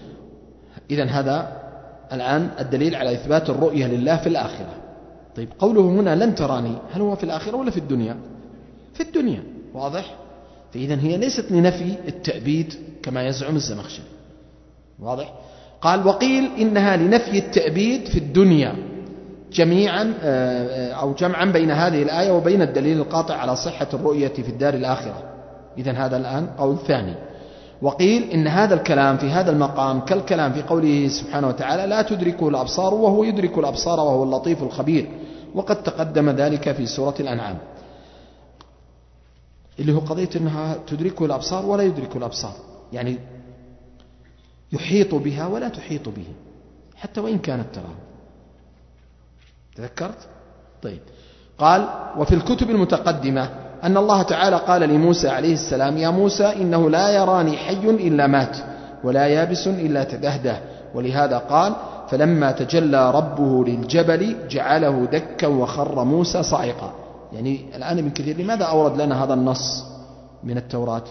إذن هذا الآن الدليل على إثبات الرؤية لله في الآخرة. طيب قوله هنا لن تراني، هل هو في الآخرة ولا في الدنيا؟ في الدنيا، واضح؟ فإذن هي ليست لنفي التأبيد كما يزعم الزمخشري، واضح؟ قال: وقيل إنها لنفي التأبيد في الدنيا جميعا أو جمعا بين هذه الآية وبين الدليل القاطع على صحة الرؤية في الدار الآخرة. إذن هذا الآن قول ثاني. وقيل إن هذا الكلام في هذا المقام كالكلام في قوله سبحانه وتعالى: لا تدركه الأبصار وهو يدرك الأبصار وهو اللطيف الخبير، وقد تقدم ذلك في سورة الأنعام، اللي هو قضية أنها تدركه الأبصار ولا يدرك الأبصار، يعني يحيط بها ولا تحيط به حتى وإن كانت تراه. تذكرت؟ طيب. قال: وفي الكتب المتقدمة أن الله تعالى قال لموسى عليه السلام: يا موسى إنه لا يراني حي إلا مات ولا يابس إلا تدهده، ولهذا قال: فلما تجلى ربه للجبل جعله دكا وخر موسى صعقا. يعني الآن ابن كثير لماذا أورد لنا هذا النص من التوراة؟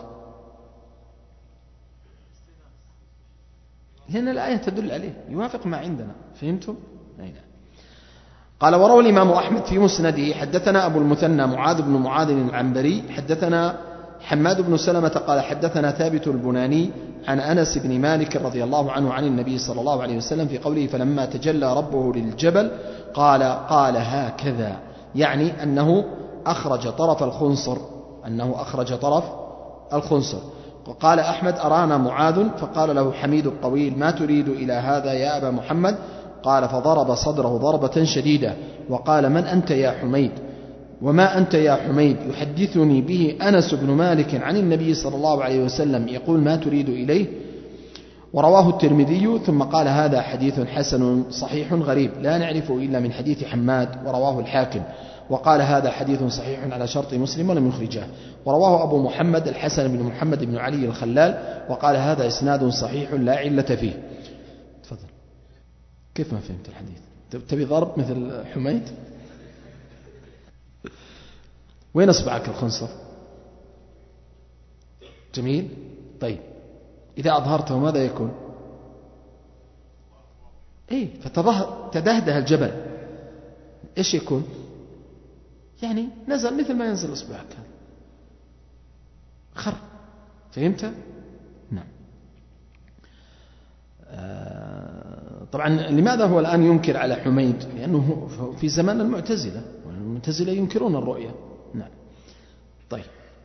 لأن الآية تدل عليه، يوافق ما عندنا. فهمتم؟ نعم. قال: وروى الإمام أحمد في مسنده: حدثنا أبو المثنى معاذ بن معاذ العنبري حدثنا حماد بن سلمة قال حدثنا ثابت البناني عن أنس بن مالك رضي الله عنه عن النبي صلى الله عليه وسلم في قوله فلما تجلى ربه للجبل قال قال هكذا، يعني أنه أخرج طرف الخنصر أنه أخرج طرف الخنصر. وقال أحمد أرانا معاذ فقال له حميد الطويل ما تريد إلى هذا يا أبا محمد؟ قال فضرب صدره ضربة شديدة وقال من أنت يا حميد؟ وما أنت يا حميد؟ يحدثني به أنس بن مالك عن النبي صلى الله عليه وسلم يقول ما تريد إليه. ورواه الترمذي ثم قال هذا حديث حسن صحيح غريب لا نعرفه إلا من حديث حماد. ورواه الحاكم وقال هذا حديث صحيح على شرط مسلم ولم يخرجه. ورواه أبو محمد الحسن بن محمد بن علي الخلال وقال هذا إسناد صحيح لا علة فيه. تفضل. كيف ما فهمت الحديث؟ تبي ضرب مثل حميد؟ وين أصبعك الخنصر؟ جميل. طيب إذا أظهرته ماذا يكون؟ إيه فتدهده الجبل إيش يكون؟ يعني نزل مثل ما ينزل أصبعك خر. فهمت؟ نعم. آه طبعا لماذا هو الآن ينكر على حميد؟ لأنه في زمان المعتزلة والمعتزلة ينكرون الرؤية. نعم. طيب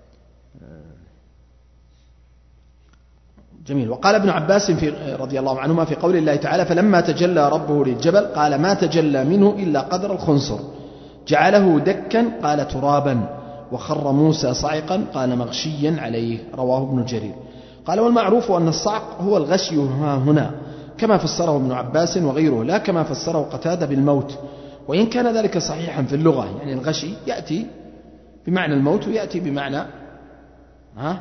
جميل. وقال ابن عباس في رضي الله عنهما في قول الله تعالى فلما تجلى ربه للجبل قال ما تجلى منه إلا قدر الخنصر جعله دكا قال ترابا وخر موسى صعقا قال مغشيا عليه. رواه ابن جرير. قال والمعروف أن الصعق هو الغشي هنا كما فسره ابن عباس وغيره لا كما فسره قتادة بالموت، وإن كان ذلك صحيحا في اللغة، يعني الغشي يأتي بمعنى الموت ويأتي بمعنى ها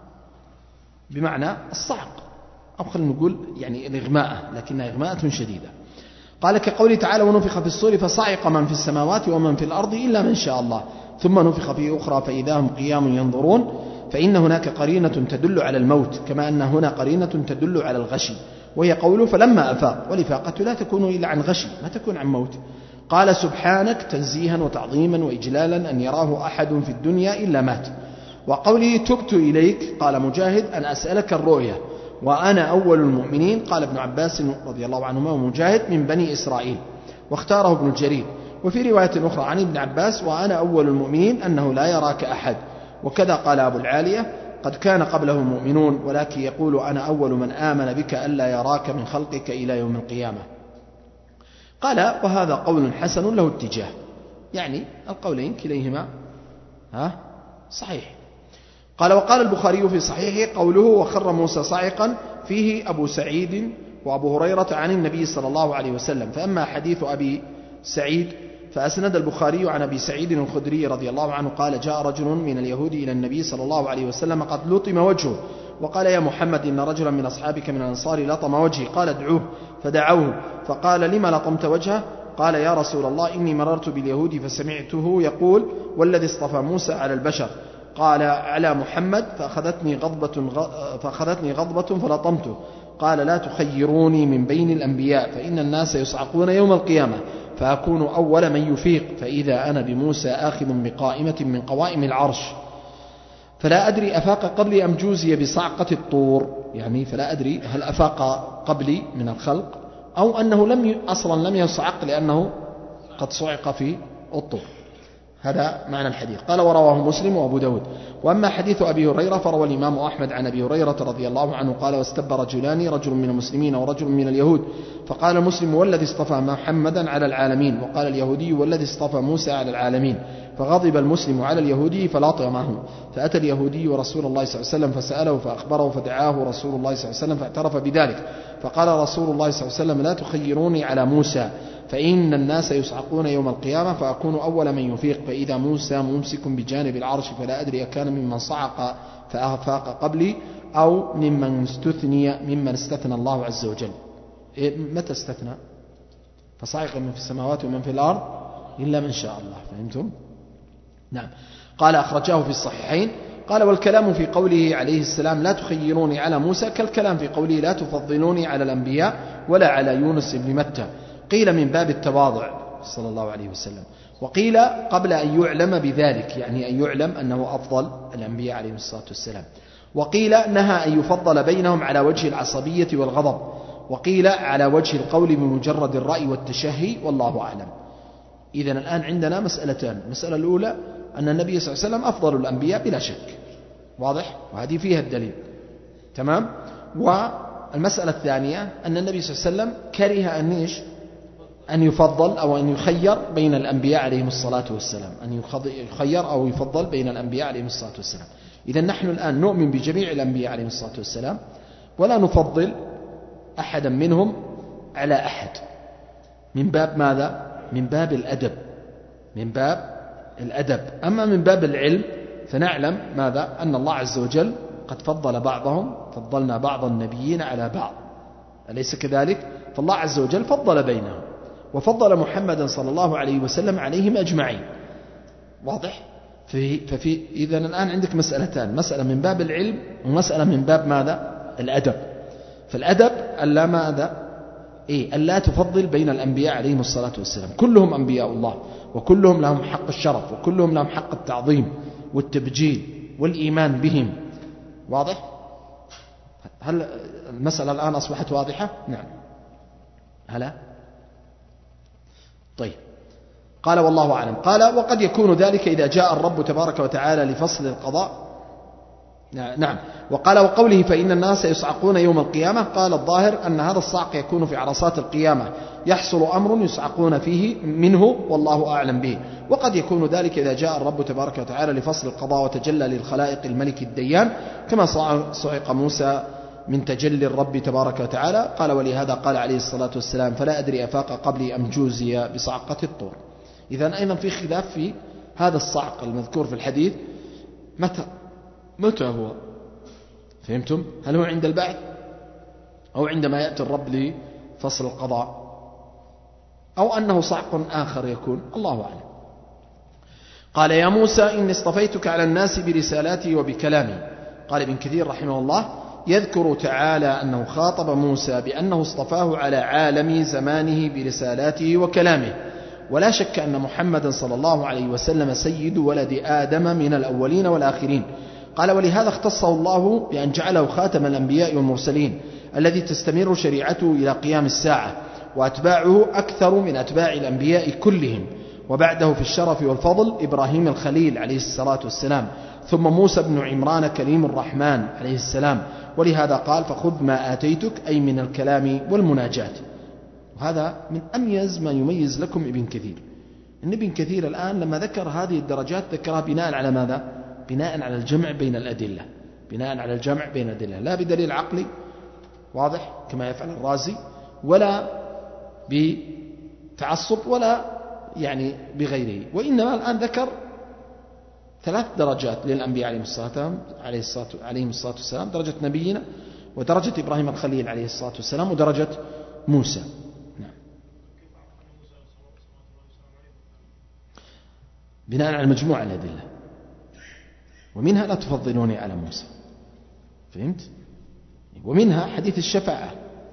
بمعنى الصعق أو خلينا نقول يعني الإغماءة، لكنها إغماءة شديدة. قال كقوله تعالى ونفخ في الصور فصعق من في السماوات ومن في الأرض إلا من شاء الله ثم نفخ في أخرى فإذا هم قيام ينظرون، فإن هناك قرينة تدل على الموت كما أن هنا قرينة تدل على الغشي وهي قوله فلما أفاق، والإفاقة لا تكون إلا عن غشي ما تكون عن موت. قال سبحانك تنزيها وتعظيما وإجلالا أن يراه أحد في الدنيا إلا مات. وقوله تبت إليك قال مجاهد أن أسألك الرؤيا وأنا أول المؤمنين. قال ابن عباس رضي الله عنهما ومجاهد من بني إسرائيل، واختاره ابن الجرير. وفي رواية أخرى عن ابن عباس وأنا أول المؤمنين أنه لا يراك أحد. وكذا قال أبو العالية قد كان قبله مؤمنون ولكن يقول أنا أول من آمن بك ألا يراك من خلقك إلى يوم القيامة. قال وهذا قول حسن له اتجاه، يعني القولين كليهما ها صحيح. قال وقال البخاري في صحيحه قوله وخر موسى صاعقا فيه أبو سعيد وأبو هريرة عن النبي صلى الله عليه وسلم. فأما حديث أبي سعيد فأسند البخاري عن أبي سعيد الخدري رضي الله عنه قال جاء رجل من اليهود إلى النبي صلى الله عليه وسلم قد لطم وجهه وقال يا محمد إن رجلا من أصحابك من الأنصار لطم وجهي. قال ادعوه فدعوه فقال لما لطمت وجهه؟ قال يا رسول الله إني مررت باليهود فسمعته يقول والذي اصطفى موسى على البشر. قال على محمد فأخذتني غضبة, فأخذتني غضبة فلطمته. قال لا تخيروني من بين الأنبياء فإن الناس يصعقون يوم القيامة فأكون أول من يفيق فإذا أنا بموسى آخذ بقائمة من قوائم العرش فلا أدري أفاق قبلي أم جوزي بصعقة الطور، يعني فلا أدري هل أفاق قبلي من الخلق أو أنه لم أصلا لم يصعق لأنه قد صعق في الطور. هذا معنى الحديث. قال ورواه مسلم وأبو داود. وأما حديث أبي هريرة فروى الإمام أحمد عن أبي هريرة رضي الله عنه قال واستب رجلان رجل من المسلمين ورجل من اليهود فقال المسلم والذي اصطفى محمدا على العالمين وقال اليهودي والذي اصطفى موسى على العالمين فغضب المسلم على اليهودي فلاطمه. فأتى اليهودي رسول الله صلى الله عليه وسلم فسأله فأخبره فدعاه رسول الله صلى الله عليه وسلم فاعترف بذلك. فقال رسول الله صلى الله عليه وسلم لا تخيروني على موسى فإن الناس يصعقون يوم القيامة فأكون أول من يفيق فإذا موسى ممسك بجانب العرش فلا أدري أكان ممن صعق فأفاق قبلي أو ممن استثني ممن استثنى الله عز وجل. إيه متى استثنى؟ فصعق من في السماوات ومن في الأرض إلا من شاء الله. فهمتم؟ نعم. قال أخرجاه في الصحيحين. قال والكلام في قوله عليه السلام لا تخيروني على موسى كالكلام في قوله لا تفضلوني على الأنبياء ولا على يونس بن متى، قيل من باب التواضع صلى الله عليه وسلم. وقيل قبل أن يعلم بذلك، يعني أن يعلم أنه أفضل الأنبياء عليهم الصلاة والسلام. وقيل نهى أن يفضل بينهم على وجه العصبية والغضب، وقيل على وجه القول بمجرد الرأي والتشهي، والله أعلم. إذن الآن عندنا مسألتان. المسألة الأولى أن النبي صلى الله عليه وسلم أفضل الأنبياء بلا شك، واضح، وهذه فيها الدليل، تمام. والمسألة الثانية أن النبي صلى الله عليه وسلم كره أن إيش؟ أن يفضل أو أن يخير بين الأنبياء عليهم الصلاة والسلام، أن يخير أو يفضل بين الأنبياء عليهم الصلاة والسلام. إذا نحن الآن نؤمن بجميع الأنبياء عليهم الصلاة والسلام، ولا نفضل أحدا منهم على أحد، من باب ماذا؟ من باب الأدب، من باب الأدب. أما من باب العلم فنعلم ماذا؟ أن الله عز وجل قد فضل بعضهم، فضلنا بعض النبيين على بعض، أليس كذلك؟ فالله عز وجل فضل بينهم، وفضل محمدا صلى الله عليه وسلم عليهم أجمعين، واضح؟ ففي إذن الآن عندك مسألتان، مسألة من باب العلم ومسألة من باب ماذا؟ الأدب. فالأدب ألا ماذا؟ إيه؟ ألا تفضل بين الأنبياء عليهم الصلاة والسلام، كلهم أنبياء الله، وكلهم لهم حق الشرف، وكلهم لهم حق التعظيم والتبجيل والإيمان بهم، واضح؟ هل المسألة الآن أصبحت واضحة؟ نعم. هلا؟ طيب. قال والله أعلم. قال وقد يكون ذلك إذا جاء الرب تبارك وتعالى لفصل القضاء. نعم. وقال وقوله فإن الناس يصعقون يوم القيامة، قال الظاهر أن هذا الصعق يكون في عرصات القيامة، يحصل أمر يصعقون فيه منه، والله أعلم به. وقد يكون ذلك إذا جاء الرب تبارك وتعالى لفصل القضاء وتجلى للخلائق الملك الديان، كما صعق موسى من تجلي الرب تبارك وتعالى. قال ولهذا قال عليه الصلاة والسلام فلا أدري أفاق قبلي أم جوزي بصعقة الطور. إذن أيضا في خلاف في هذا الصعق المذكور في الحديث، متى متى هو؟ فهمتم؟ هل هو عند البعث أو عندما يأتي الرب لفصل القضاء، أو أنه صعق آخر يكون؟ الله أعلم. قال يا موسى إني اصطفيتك على الناس برسالاتي وبكلامي. قال ابن كثير رحمه الله يذكر تعالى أنه خاطب موسى بأنه اصطفاه على عالم زمانه برسالاته وكلامه، ولا شك أن محمدا صلى الله عليه وسلم سيد ولد آدم من الأولين والآخرين. قال ولهذا اختصه الله بأن جعله خاتم الأنبياء والمرسلين الذي تستمر شريعته إلى قيام الساعة، وأتباعه أكثر من أتباع الأنبياء كلهم، وبعده في الشرف والفضل إبراهيم الخليل عليه الصلاة والسلام، ثم موسى بن عمران كليم الرحمن عليه السلام. ولهذا قال فخذ ما آتيتك، أي من الكلام والمناجات. وهذا من أميز ما يميز لكم ابن كثير. إن ابن كثير الآن لما ذكر هذه الدرجات ذكرها بناء على ماذا؟ بناء على الجمع بين الأدلة، بناء على الجمع بين الأدلة، لا بدليل عقلي واضح كما يفعل الرازي، ولا بتعصب، ولا يعني بغيره. وإنما الآن ذكر ثلاث درجات للأنبياء عليهم الصلاة عليهم الصلاة والسلام: درجة نبينا، ودرجة إبراهيم الخليل عليه الصلاة والسلام، ودرجة موسى. نعم. بناء على مجموعة الأدلة، ومنها لا تفضلوني على موسى، فهمت؟ ومنها حديث الشفاعة،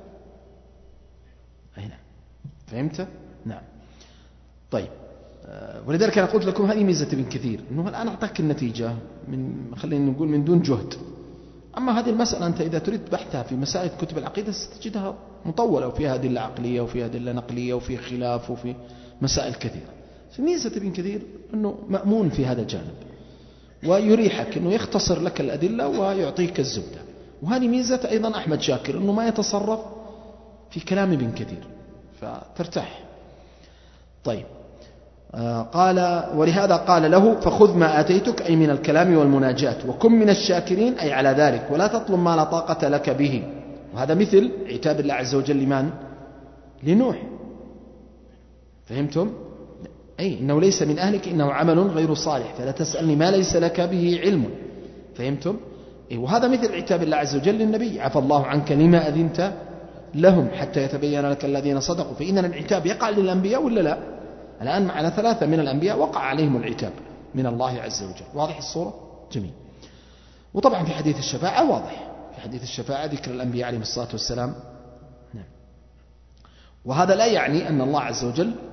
أي نعم، فهمت؟ نعم. طيب، ولذلك أنا قلت لكم هذه ميزة ابن كثير، أنه الآن أعطاك النتيجة من، خلينا نقول، من دون جهد. أما هذه المسألة أنت إذا تريد بحثها في مسائل كتب العقيدة ستجدها مطولة، وفيها أدلة عقلية وفيها أدلة نقلية وفي خلاف وفي مسائل كثيرة. ميزة ابن كثير أنه مأمون في هذا الجانب، ويريحك أنه يختصر لك الأدلة ويعطيك الزبدة. وهذه ميزة أيضا أحمد شاكر، أنه ما يتصرف في كلام ابن كثير فترتاح. طيب، آه قال ولهذا قال له فخذ ما آتيتك، أي من الكلام والمناجات، وكن من الشاكرين، أي على ذلك، ولا تطلب ما لا طاقة لك به. وهذا مثل عتاب الله عز وجل لمن؟ لنوح، فهمتم؟ أي إنه ليس من أهلك إنه عمل غير صالح فلا تسألني ما ليس لك به علم، فهمتم؟ أي وهذا مثل عتاب الله عز وجل للنبي: عفى الله عنك لما أذنت لهم حتى يتبين لك الذين صدقوا. فإن العتاب يقع للأنبياء ولا لا؟ الآن معنا ثلاثة من الأنبياء وقع عليهم العتاب من الله عز وجل. واضح الصورة؟ جميل. وطبعا في حديث الشفاعة واضح، في حديث الشفاعة ذكر الأنبياء عليهم الصلاة والسلام. نعم. وهذا لا يعني أن الله عز وجل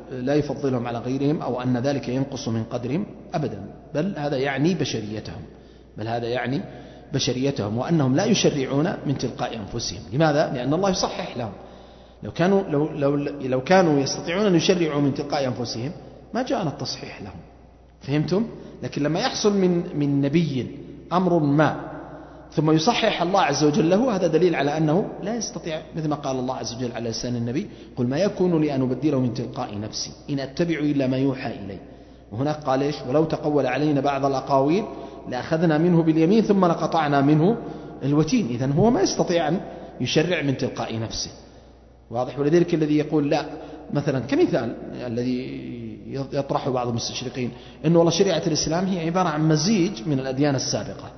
لا يفضلهم على غيرهم أو أن ذلك ينقص من قدرهم أبدا، بل هذا يعني بشريتهم بل هذا يعني بشريتهم وأنهم لا يشرعون من تلقاء أنفسهم. لماذا؟ لأن الله يصحح لهم. لو كانوا, لو, لو, لو كانوا يستطيعون أن يشرعوا من تلقاء أنفسهم ما جاءنا التصحيح لهم. فهمتم؟ لكن لما يحصل من, من نبي أمر ما ثم يصحح الله عز وجل له، هذا دليل على أنه لا يستطيع، مثل ما قال الله عز وجل على لسان النبي: قل ما يكون لي أن أبدله من تلقاء نفسي إن أتبع إلا ما يوحى إلي. وهناك قال إيش؟ ولو تقول علينا بعض الأقاويل لأخذنا منه باليمين ثم لقطعنا منه الوتين. إذن هو ما يستطيع أن يشرع من تلقاء نفسه. واضح؟ ولذلك الذي يقول لا، مثلا كمثال الذي يطرحه بعض المستشرقين أنه والله شريعة الإسلام هي عبارة عن مزيج من الأديان السابقة،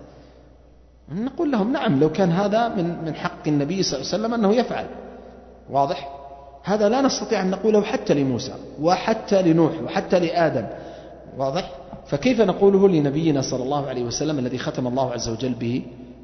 نقول لهم نعم، لو كان هذا من من حق النبي صلى الله عليه وسلم أنه يفعل. واضح؟ هذا لا نستطيع أن نقوله حتى لموسى وحتى لنوح وحتى لآدم. واضح؟ فكيف نقوله لنبينا صلى الله عليه وسلم الذي ختم الله عز وجل به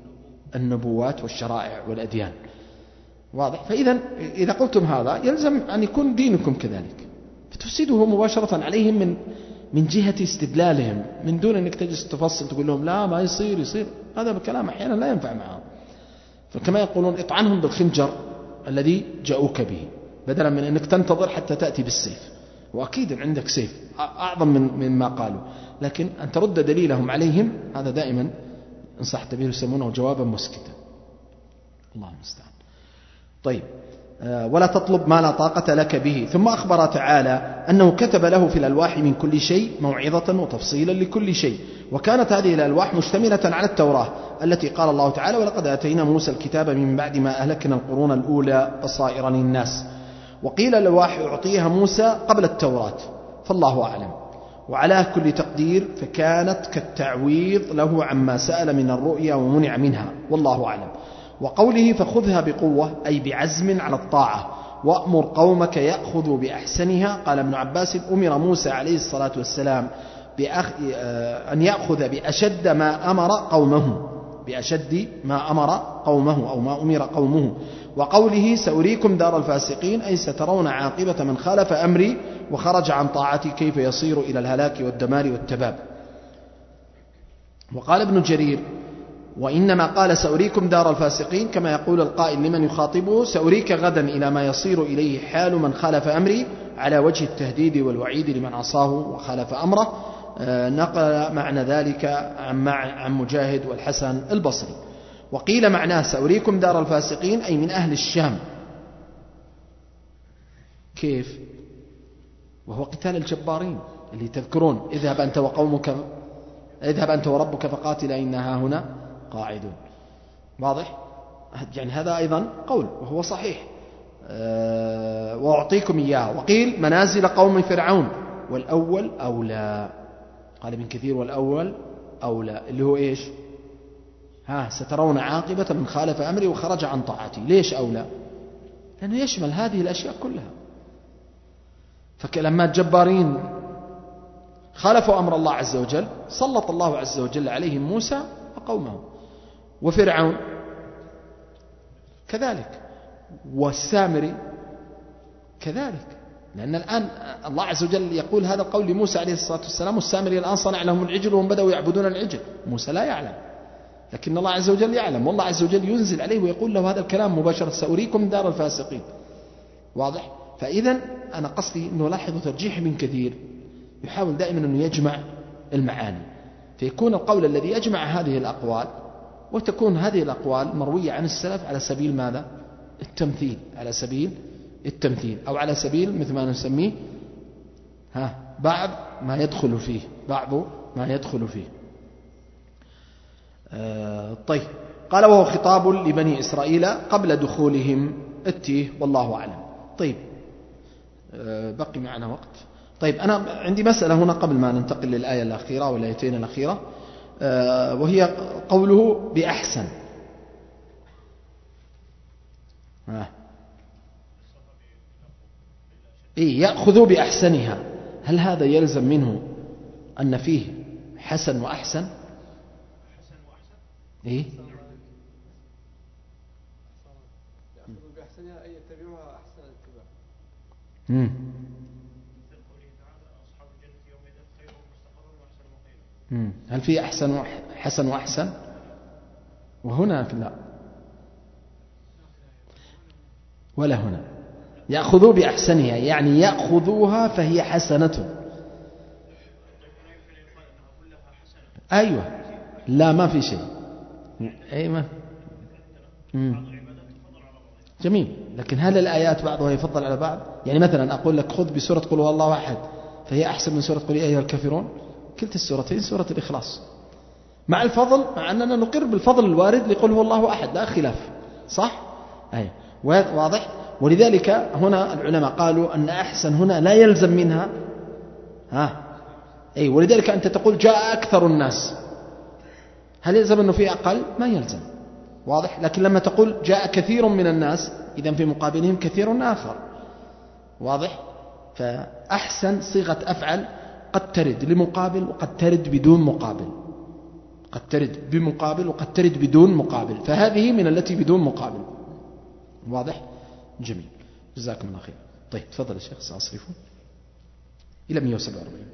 النبوات والشرائع والأديان؟ واضح؟ فإذا إذا قلتم هذا يلزم أن يكون دينكم كذلك، فتفسده مباشرة عليهم من من جهة استدلالهم، من دون أنك تجلس تفصل تقول لهم لا ما يصير يصير. هذا بكلام أحيانا لا ينفع معهم. فكما يقولون اطعنهم بالخنجر الذي جاءوك به بدلا من أنك تنتظر حتى تأتي بالسيف، وأكيد عندك سيف أعظم من مما قالوا، لكن أن ترد دليلهم عليهم هذا دائما إن صح التعبير يسمونه جوابا مسكتا. الله المستعان. طيب، ولا تطلب ما لا طاقة لك به. ثم أخبر تعالى أنه كتب له في الألواح من كل شيء موعظة وتفصيلا لكل شيء، وكانت هذه الألواح مشتملة على التوراة التي قال الله تعالى: ولقد آتينا موسى الكتاب من بعد ما أهلكنا القرون الأولى بصائر للناس. وقيل الألواح أعطيها موسى قبل التوراة، فالله أعلم. وعلى كل تقدير فكانت كالتعويض له عما سأل من الرؤيا ومنع منها، والله أعلم. وقوله فخذها بقوة أي بعزم على الطاعة، وأمر قومك يأخذوا بأحسنها. قال ابن عباس: أمر موسى عليه الصلاة والسلام بأخ... أن يأخذ بأشد ما أمر قومه بأشد ما أمر قومه أو ما أمر قومه. وقوله سأريكم دار الفاسقين أي سترون عاقبة من خالف أمري وخرج عن طاعتي كيف يصير إلى الهلاك والدمار والتباب. وقال ابن جرير: وإنما قال سأريكم دار الفاسقين كما يقول القائل لمن يخاطبه: سأريك غدا إلى ما يصير إليه حال من خالف أمري، على وجه التهديد والوعيد لمن عصاه وخالف أمره. نقل معنى ذلك عن مجاهد والحسن البصري. وقيل معناه سأريكم دار الفاسقين أي من أهل الشام. كيف؟ وهو قتال الجبارين اللي تذكرون: اذهب أنت وقومك اذهب أنت وربك فقاتلا إنها هنا قاعدون. واضح؟ يعني هذا أيضا قول وهو صحيح. أه وأعطيكم إياه. وقيل منازل قوم فرعون، والأول أولى. قال ابن كثير: والأول أولى، اللي هو إيش؟ ها سترون عاقبة من خالف أمري وخرج عن طاعتي. ليش أولى؟ لأنه يشمل هذه الأشياء كلها. فلما الجبارين خالفوا أمر الله عز وجل سلط الله عز وجل عليهم موسى وقومه، وفرعون كذلك، والسامري كذلك. لأن الآن الله عز وجل يقول هذا القول لموسى عليه الصلاة والسلام: والسامري الآن صنع لهم العجل وهم بدأوا يعبدون العجل. موسى لا يعلم، لكن الله عز وجل يعلم، والله عز وجل ينزل عليه ويقول له هذا الكلام مباشرة: سأريكم دار الفاسقين. واضح؟ فإذا أنا قصدي أنه لاحظوا ترجيح ابن كثير يحاول دائما أنه يجمع المعاني، فيكون القول الذي يجمع هذه الأقوال، وتكون هذه الأقوال مروية عن السلف على سبيل ماذا؟ التمثيل، على سبيل التمثيل، أو على سبيل مثل ما نسميه ها بعض ما يدخل فيه بعض ما يدخل فيه آه طيب. قال: وهو خطاب لبني إسرائيل قبل دخولهم التيه، والله أعلم. طيب، آه بقي معنا وقت. طيب، أنا عندي مسألة هنا قبل ما ننتقل للآية الأخيرة والآيتين الأخيرة، آه وهي قوله بأحسن. آه. إيه يأخذوا بأحسنها، هل هذا يلزم منه أن فيه حسن وأحسن؟ إيه؟
يأخذوا بأحسنها أي يتبعوها أحسن الاتباع.
مم. هل في أحسن حسن وأحسن؟ وهنا لا، ولا هنا. يأخذوا بأحسنها يعني يأخذوها فهي حسنة. أيوة، لا ما في شيء. أيوة جميل. لكن هل الآيات بعضها يفضل على بعض؟ يعني مثلا أقول لك خذ بسورة قل هو الله أحد فهي أحسن من سورة قل يا أيها الكافرون. كلتا السورتين سورة الإخلاص، مع الفضل، مع أننا نقر بالفضل الوارد لقل هو الله أحد لا خلاف، صح؟ أي واضح. ولذلك هنا العلماء قالوا أن أحسن هنا لا يلزم منها ها أي. ولذلك أنت تقول جاء أكثر الناس، هل يلزم أنه في أقل؟ ما يلزم، واضح. لكن لما تقول جاء كثير من الناس إذن في مقابلهم كثير آخر، واضح. فأحسن صيغة أفعل قد ترد لمقابل وقد ترد بدون مقابل، قد ترد بمقابل وقد ترد بدون مقابل، فهذه من التي بدون مقابل، واضح. جميل، جزاكم الله خير. طيب تفضل يا شيخ، سأصرفه إلى مئة وسبعة وأربعين.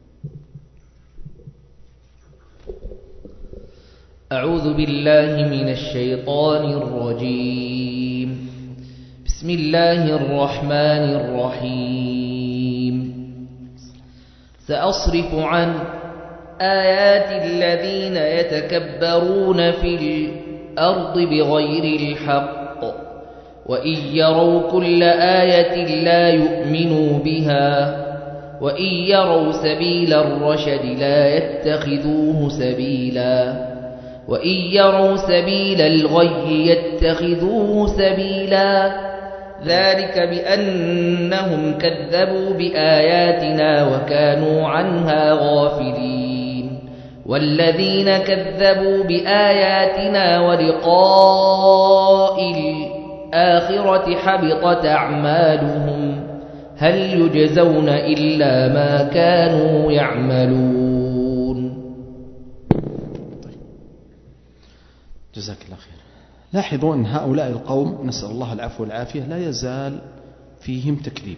أعوذ بالله من الشيطان الرجيم. بسم الله الرحمن الرحيم. سأصرف عن آيات الذين يتكبرون في الأرض بغير الحق وإن يروا كل آية لا يؤمنوا بها وإن يروا سبيل الرشد لا يتخذوه سبيلا وإن يروا سبيل الغي يتخذوه سبيلا ذلك بأنهم كذبوا بآياتنا وكانوا عنها غافلين والذين كذبوا بآياتنا ولقاء الآخرة حبطت أعمالهم هل يجزون إلا ما كانوا يعملون.
جزاك الله خير. لاحظوا أن هؤلاء القوم نسأل الله العفو والعافية لا يزال فيهم تكذيب،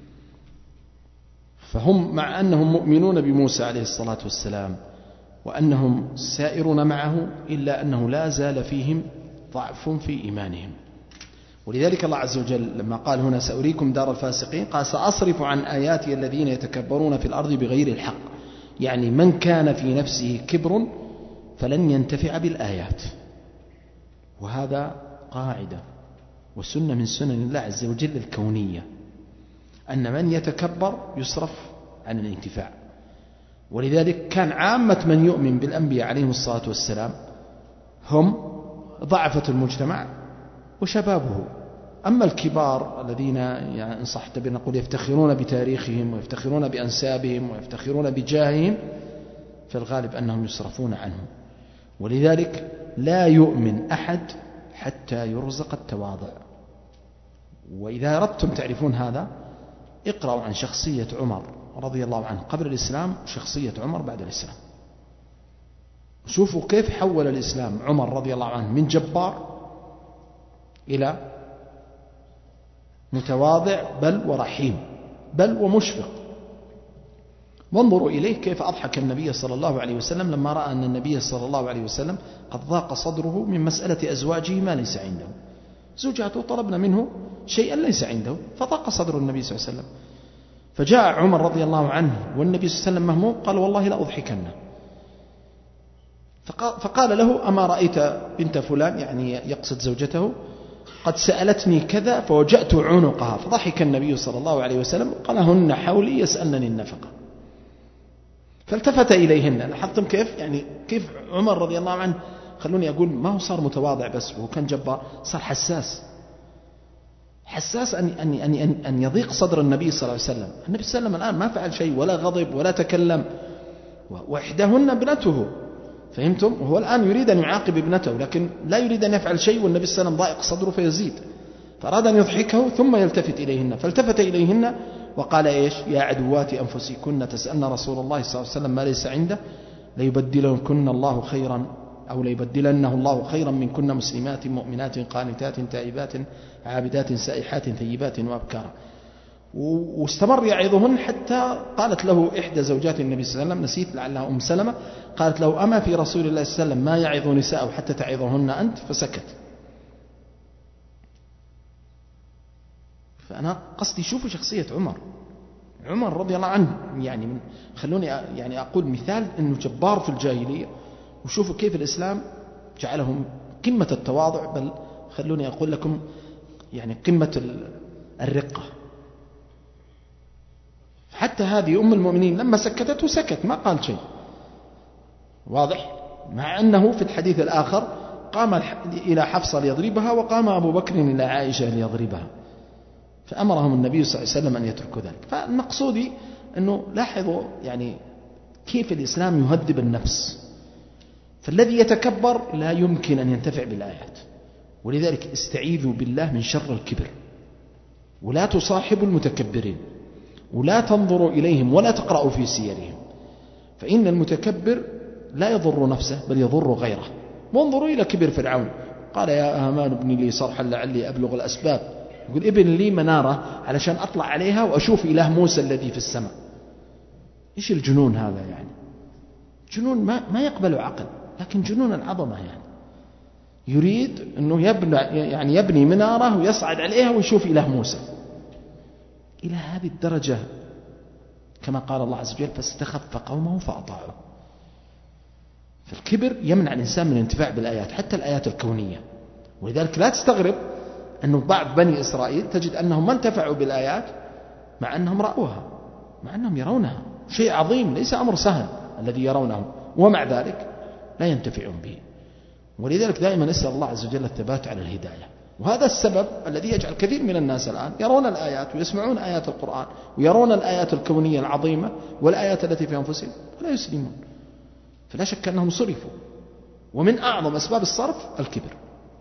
فهم مع أنهم مؤمنون بموسى عليه الصلاة والسلام وأنهم سائرون معه إلا أنه لا زال فيهم ضعف في إيمانهم. ولذلك الله عز وجل لما قال هنا سأريكم دار الفاسقين قال سأصرف عن آياتي الذين يتكبرون في الأرض بغير الحق، يعني من كان في نفسه كبر فلن ينتفع بالآيات. وهذا قاعدة وسنة من سنن الله عز وجل الكونية، أن من يتكبر يصرف عن الانتفاع. ولذلك كان عامة من يؤمن بالأنبياء عليهم الصلاة والسلام هم ضعفة المجتمع وشبابه. أما الكبار الذين يعني إن صحت بنقول يفتخرون بتاريخهم ويفتخرون بأنسابهم ويفتخرون بجاههم فالغالب أنهم يصرفون عنهم. ولذلك لا يؤمن أحد حتى يرزق التواضع. وإذا أردتم تعرفون هذا اقرأوا عن شخصية عمر رضي الله عنه قبل الإسلام وشخصية عمر بعد الإسلام. شوفوا كيف حول الإسلام عمر رضي الله عنه من جبار إلى متواضع بل ورحيم بل ومشفق. وانظروا إليه كيف أضحك النبي صلى الله عليه وسلم لما رأى أن النبي صلى الله عليه وسلم قد ضاق صدره من مسألة أزواجه ما ليس عنده. زوجاته طلبنا منه شيئا ليس عنده فضاق صدر النبي صلى الله عليه وسلم، فجاء عمر رضي الله عنه والنبي صلى الله عليه وسلم مهموم قال والله لا أضحكنا. فقال له أما رأيت بنت فلان يعني يقصد زوجته قد سألتني كذا فوجأت عنقها. فضحك النبي صلى الله عليه وسلم قال هن حولي يسألني النفقة. فالتفت إليهن. لاحظتم كيف يعني كيف عمر رضي الله عنه خلوني أقول ما هو صار متواضع بس وهو كان جبار، صار حساس حساس أن, أن, أن, أن يضيق صدر النبي صلى الله عليه وسلم. النبي صلى الله عليه وسلم الآن ما فعل شيء ولا غضب ولا تكلم وإحداهن ابنته، فهمتم؟ وهو الآن يريد أن يعاقب ابنته لكن لا يريد أن يفعل شيء والنبي صلى الله عليه وسلم ضائق صدره فيزيد، فأراد أن يضحكه ثم يلتفت إليهن. فالتفت إليهن وقال إيش؟ يا عدوات أنفسكن تسألن رسول الله صلى الله عليه وسلم ما ليس عنده ليبدلنكن الله خيرا أو ليبدلنه الله خيرا منكن مسلمات مؤمنات قانتات تائبات عابدات سائحات ثيبات وأبكارا. واستمر يعظهن حتى قالت له إحدى زوجات النبي صلى الله عليه وسلم، نسيت لعلها أم سلمة، قالت له أما في رسول الله صلى الله عليه وسلم ما يعظ نساءه حتى تعظهن أنت؟ فسكت. فأنا قصدي شوفوا شخصية عمر عمر رضي الله عنه، يعني من خلوني يعني أقول مثال أنه جبار في الجاهلية، وشوفوا كيف الإسلام جعلهم قمة التواضع، بل خلوني أقول لكم يعني قمة الرقة. حتى هذه أم المؤمنين لما سكتته سكت ما قال شيء، واضح، مع أنه في الحديث الآخر قام إلى حفصة ليضربها وقام أبو بكر إلى عائشة ليضربها، فأمرهم النبي صلى الله عليه وسلم أن يتركوا ذلك. فالمقصودي أنه لاحظوا يعني كيف الإسلام يهذب النفس، فالذي يتكبر لا يمكن أن ينتفع بالآيات، ولذلك استعيذوا بالله من شر الكبر، ولا تصاحبوا المتكبرين، ولا تنظروا إليهم ولا تقرأوا في سيرهم، فإن المتكبر لا يضر نفسه بل يضر غيره. وانظروا إلى كبر فرعون، قال يا هامان ابن لي صرحا لعلي أبلغ الأسباب، يقول ابن لي منارة علشان أطلع عليها وأشوف إله موسى الذي في السماء. إيش الجنون هذا؟ يعني جنون ما, ما يقبل عقل، لكن جنون العظمة، يعني يريد أنه يبني, يعني يبني منارة ويصعد عليها ويشوف إله موسى. إلى هذه الدرجة كما قال الله عز وجل فاستخف قومه فأطاعوا. فالكبر يمنع الإنسان من الانتفاع بالآيات، حتى الآيات الكونية. ولذلك لا تستغرب أنه بعض بني إسرائيل تجد أنهم ما انتفعوا بالآيات مع أنهم رأوها، مع أنهم يرونها شيء عظيم، ليس أمر سهل الذي يرونه، ومع ذلك لا ينتفعون به. ولذلك دائما نسأل الله عز وجل الثبات على الهداية، وهذا السبب الذي يجعل كثير من الناس الآن يرون الآيات ويسمعون آيات القرآن ويرون الآيات الكونية العظيمة والآيات التي في أنفسهم فلا يسلمون. فلا شك أنهم صرفوا، ومن أعظم أسباب الصرف الكبر.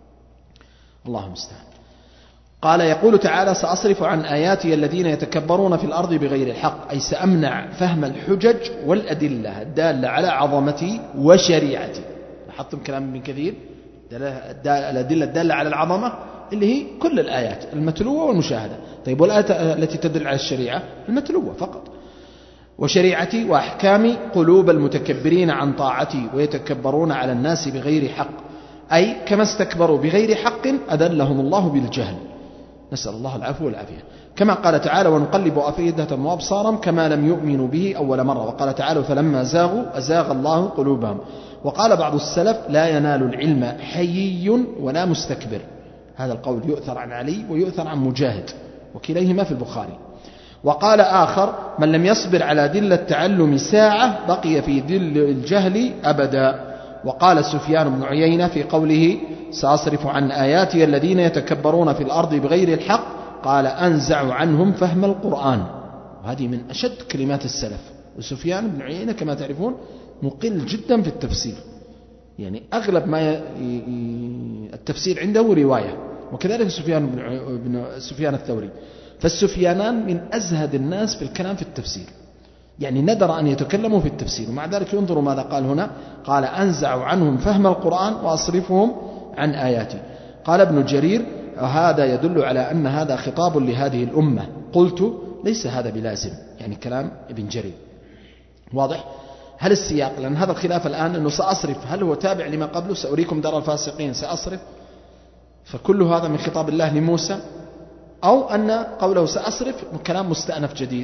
الله المستعان. قال يقول تعالى سأصرف عن آياتي الذين يتكبرون في الأرض بغير الحق، أي سأمنع فهم الحجج والأدلة الدالة على عظمتي وشريعتي. لاحظتم كلام ابن كثير، الأدلة الدالة على العظمة اللي هي كل الآيات المتلوة والمشاهدة. طيب والآيات التي تدل على الشريعة المتلوة فقط. وشريعتي وأحكامي قلوب المتكبرين عن طاعتي ويتكبرون على الناس بغير حق، أي كما استكبروا بغير حق أذلهم الله بالجهل، نسأل الله العفو والعافية. كما قال تعالى ونقلب أفئدتهم وأبصارهم كما لم يؤمنوا به أول مرة. وقال تعالى فلما زاغوا أزاغ الله قلوبهم. وقال بعض السلف لا ينال العلم حيي ولا مستكبر. هذا القول يؤثر عن علي ويؤثر عن مجاهد، وكليهما في البخاري. وقال آخر من لم يصبر على ذل التعلم ساعة بقي في ذل الجهل أبدا. وقال سفيان بن عيينة في قوله سأصرف عن آياتي الذين يتكبرون في الأرض بغير الحق قال أنزع عنهم فهم القرآن. وهذه من أشد كلمات السلف. وسفيان بن عيينة كما تعرفون مقل جدا في التفسير، يعني أغلب ما التفسير عنده رواية، وكذلك سفيان بن سفيان الثوري. فالسفيانان من أزهد الناس في الكلام في التفسير، يعني ندر أن يتكلموا في التفسير. ومع ذلك ينظروا ماذا قال هنا، قال أنزع عنهم فهم القرآن وأصرفهم عن آياتي. قال ابن جرير هذا يدل على أن هذا خطاب لهذه الأمة. قلت ليس هذا بلازم، يعني كلام ابن جرير واضح. هل السياق، لأن هذا الخلاف الآن أنه سأصرف هل هو تابع لما قبله سأريكم دار الفاسقين سأصرف، فكل هذا من خطاب الله لموسى، أو أن قوله سأصرف كلام مستأنف جديد.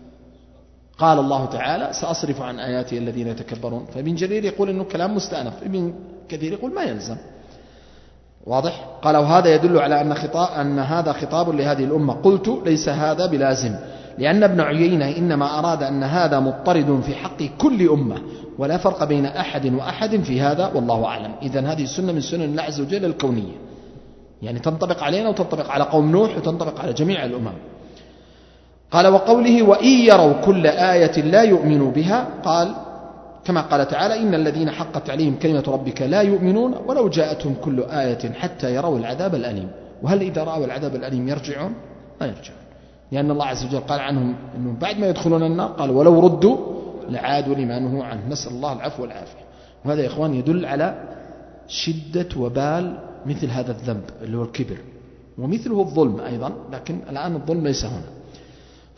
قال الله تعالى سأصرف عن آياتي الذين يتكبرون، فابن جرير يقول أنه كلام مستأنف، ابن كثير يقول ما يلزم. واضح. قال وهذا يدل على أن, خطاب أن هذا خطاب لهذه الأمة. قلت ليس هذا بلازم، لأن ابن عيينة إنما أراد أن هذا مضطرد في حق كل أمة، ولا فرق بين أحد وأحد في هذا والله أعلم. إذن هذه السنة من سنن الله عز وجل الكونية، يعني تنطبق علينا وتنطبق على قوم نوح وتنطبق على جميع الأمم. قال وقوله وإن يروا كل آية لا يؤمنوا بها، قال كما قال تعالى إن الذين حقت عليهم كلمة ربك لا يؤمنون ولو جاءتهم كل آية حتى يروا العذاب الأليم. وهل إذا رأوا العذاب الأليم يرجعون؟ لا يرجعون، لأن الله عز وجل قال عنهم أنهم بعد ما يدخلون النار قال ولو ردوا لعادوا لما نهوا عنه، نسأل الله العفو والعافية. وهذا يا إخوان يدل على شدة وبال مثل هذا الذنب اللي هو الكبر، ومثله الظلم أيضا، لكن الآن الظلم ليس هنا.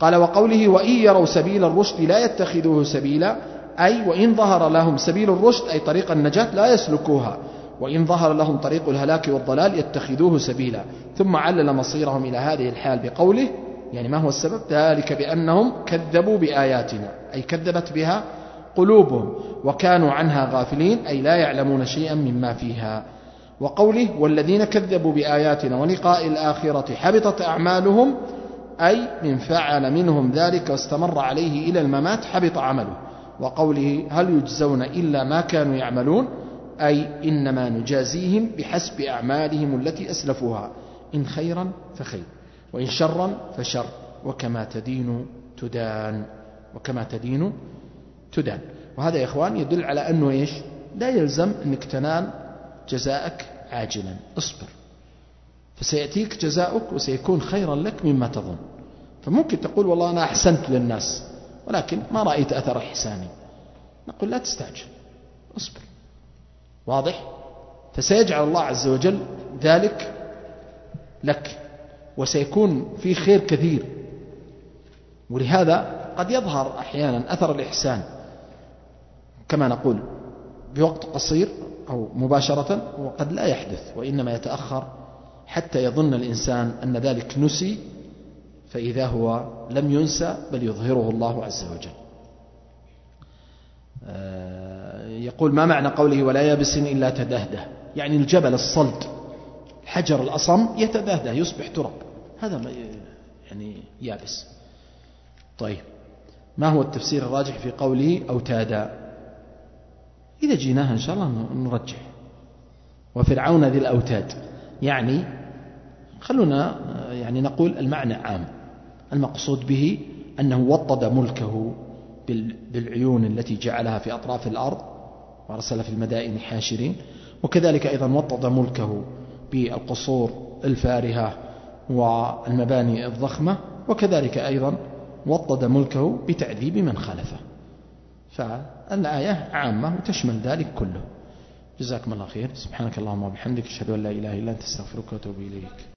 قال وقوله وإن يروا سبيل الرشد لا يتخذوه سبيلا، أي وإن ظهر لهم سبيل الرشد أي طريق النجاة لا يسلكوها، وإن ظهر لهم طريق الهلاك والضلال يتخذوه سبيلا. ثم علل مصيرهم إلى هذه الحال بقوله يعني ما هو السبب؟ ذلك بأنهم كذبوا بآياتنا، أي كذبت بها قلوبهم وكانوا عنها غافلين، أي لا يعلمون شيئا مما فيها. وقوله والذين كذبوا بآياتنا ولقاء الآخرة حبطت أعمالهم، أي من فعل منهم ذلك واستمر عليه إلى الممات حبط عمله. وقوله هل يجزون إلا ما كانوا يعملون، أي إنما نجازيهم بحسب أعمالهم التي أسلفوها، إن خيرا فخير وإن شرا فشر، وكما تدين تدان، وكما تدين تدان. وهذا يا إخوان يدل على أنه إيش؟ لا يلزم أنك تنال جزاءك عاجلا، اصبر فسيأتيك جزاؤك وسيكون خيرا لك مما تظن. فممكن تقول والله أنا أحسنت للناس ولكن ما رأيت أثر إحساني، نقول لا تستعجل، اصبر، واضح؟ فسيجعل الله عز وجل ذلك لك وسيكون في خير كثير. ولهذا قد يظهر أحيانا أثر الإحسان كما نقول بوقت قصير أو مباشرة، وقد لا يحدث وإنما يتأخر حتى يظن الإنسان أن ذلك نسي، فإذا هو لم ينسى بل يظهره الله عز وجل. يقول ما معنى قوله ولا يابس إلا تدهده؟ يعني الجبل الصلد الحجر الأصم يتدهده يصبح تراب، هذا يعني يابس. طيب ما هو التفسير الراجح في قوله أوتادا؟ إذا جيناها إن شاء الله نرجح. وفرعون ذي الأوتاد، يعني خلونا يعني نقول المعنى عام، المقصود به أنه وطد ملكه بالعيون التي جعلها في أطراف الأرض وأرسل في المدائن حاشرين، وكذلك أيضا وطد ملكه بالقصور الفارهة والمباني الضخمة، وكذلك أيضا وطد ملكه بتعذيب من خالفه. فالآية عامة وتشمل ذلك كله. جزاكم الله خير. سبحانك اللهم وبحمدك أشهد أن لا إله إلا أنت أستغفرك وأتوب إليك.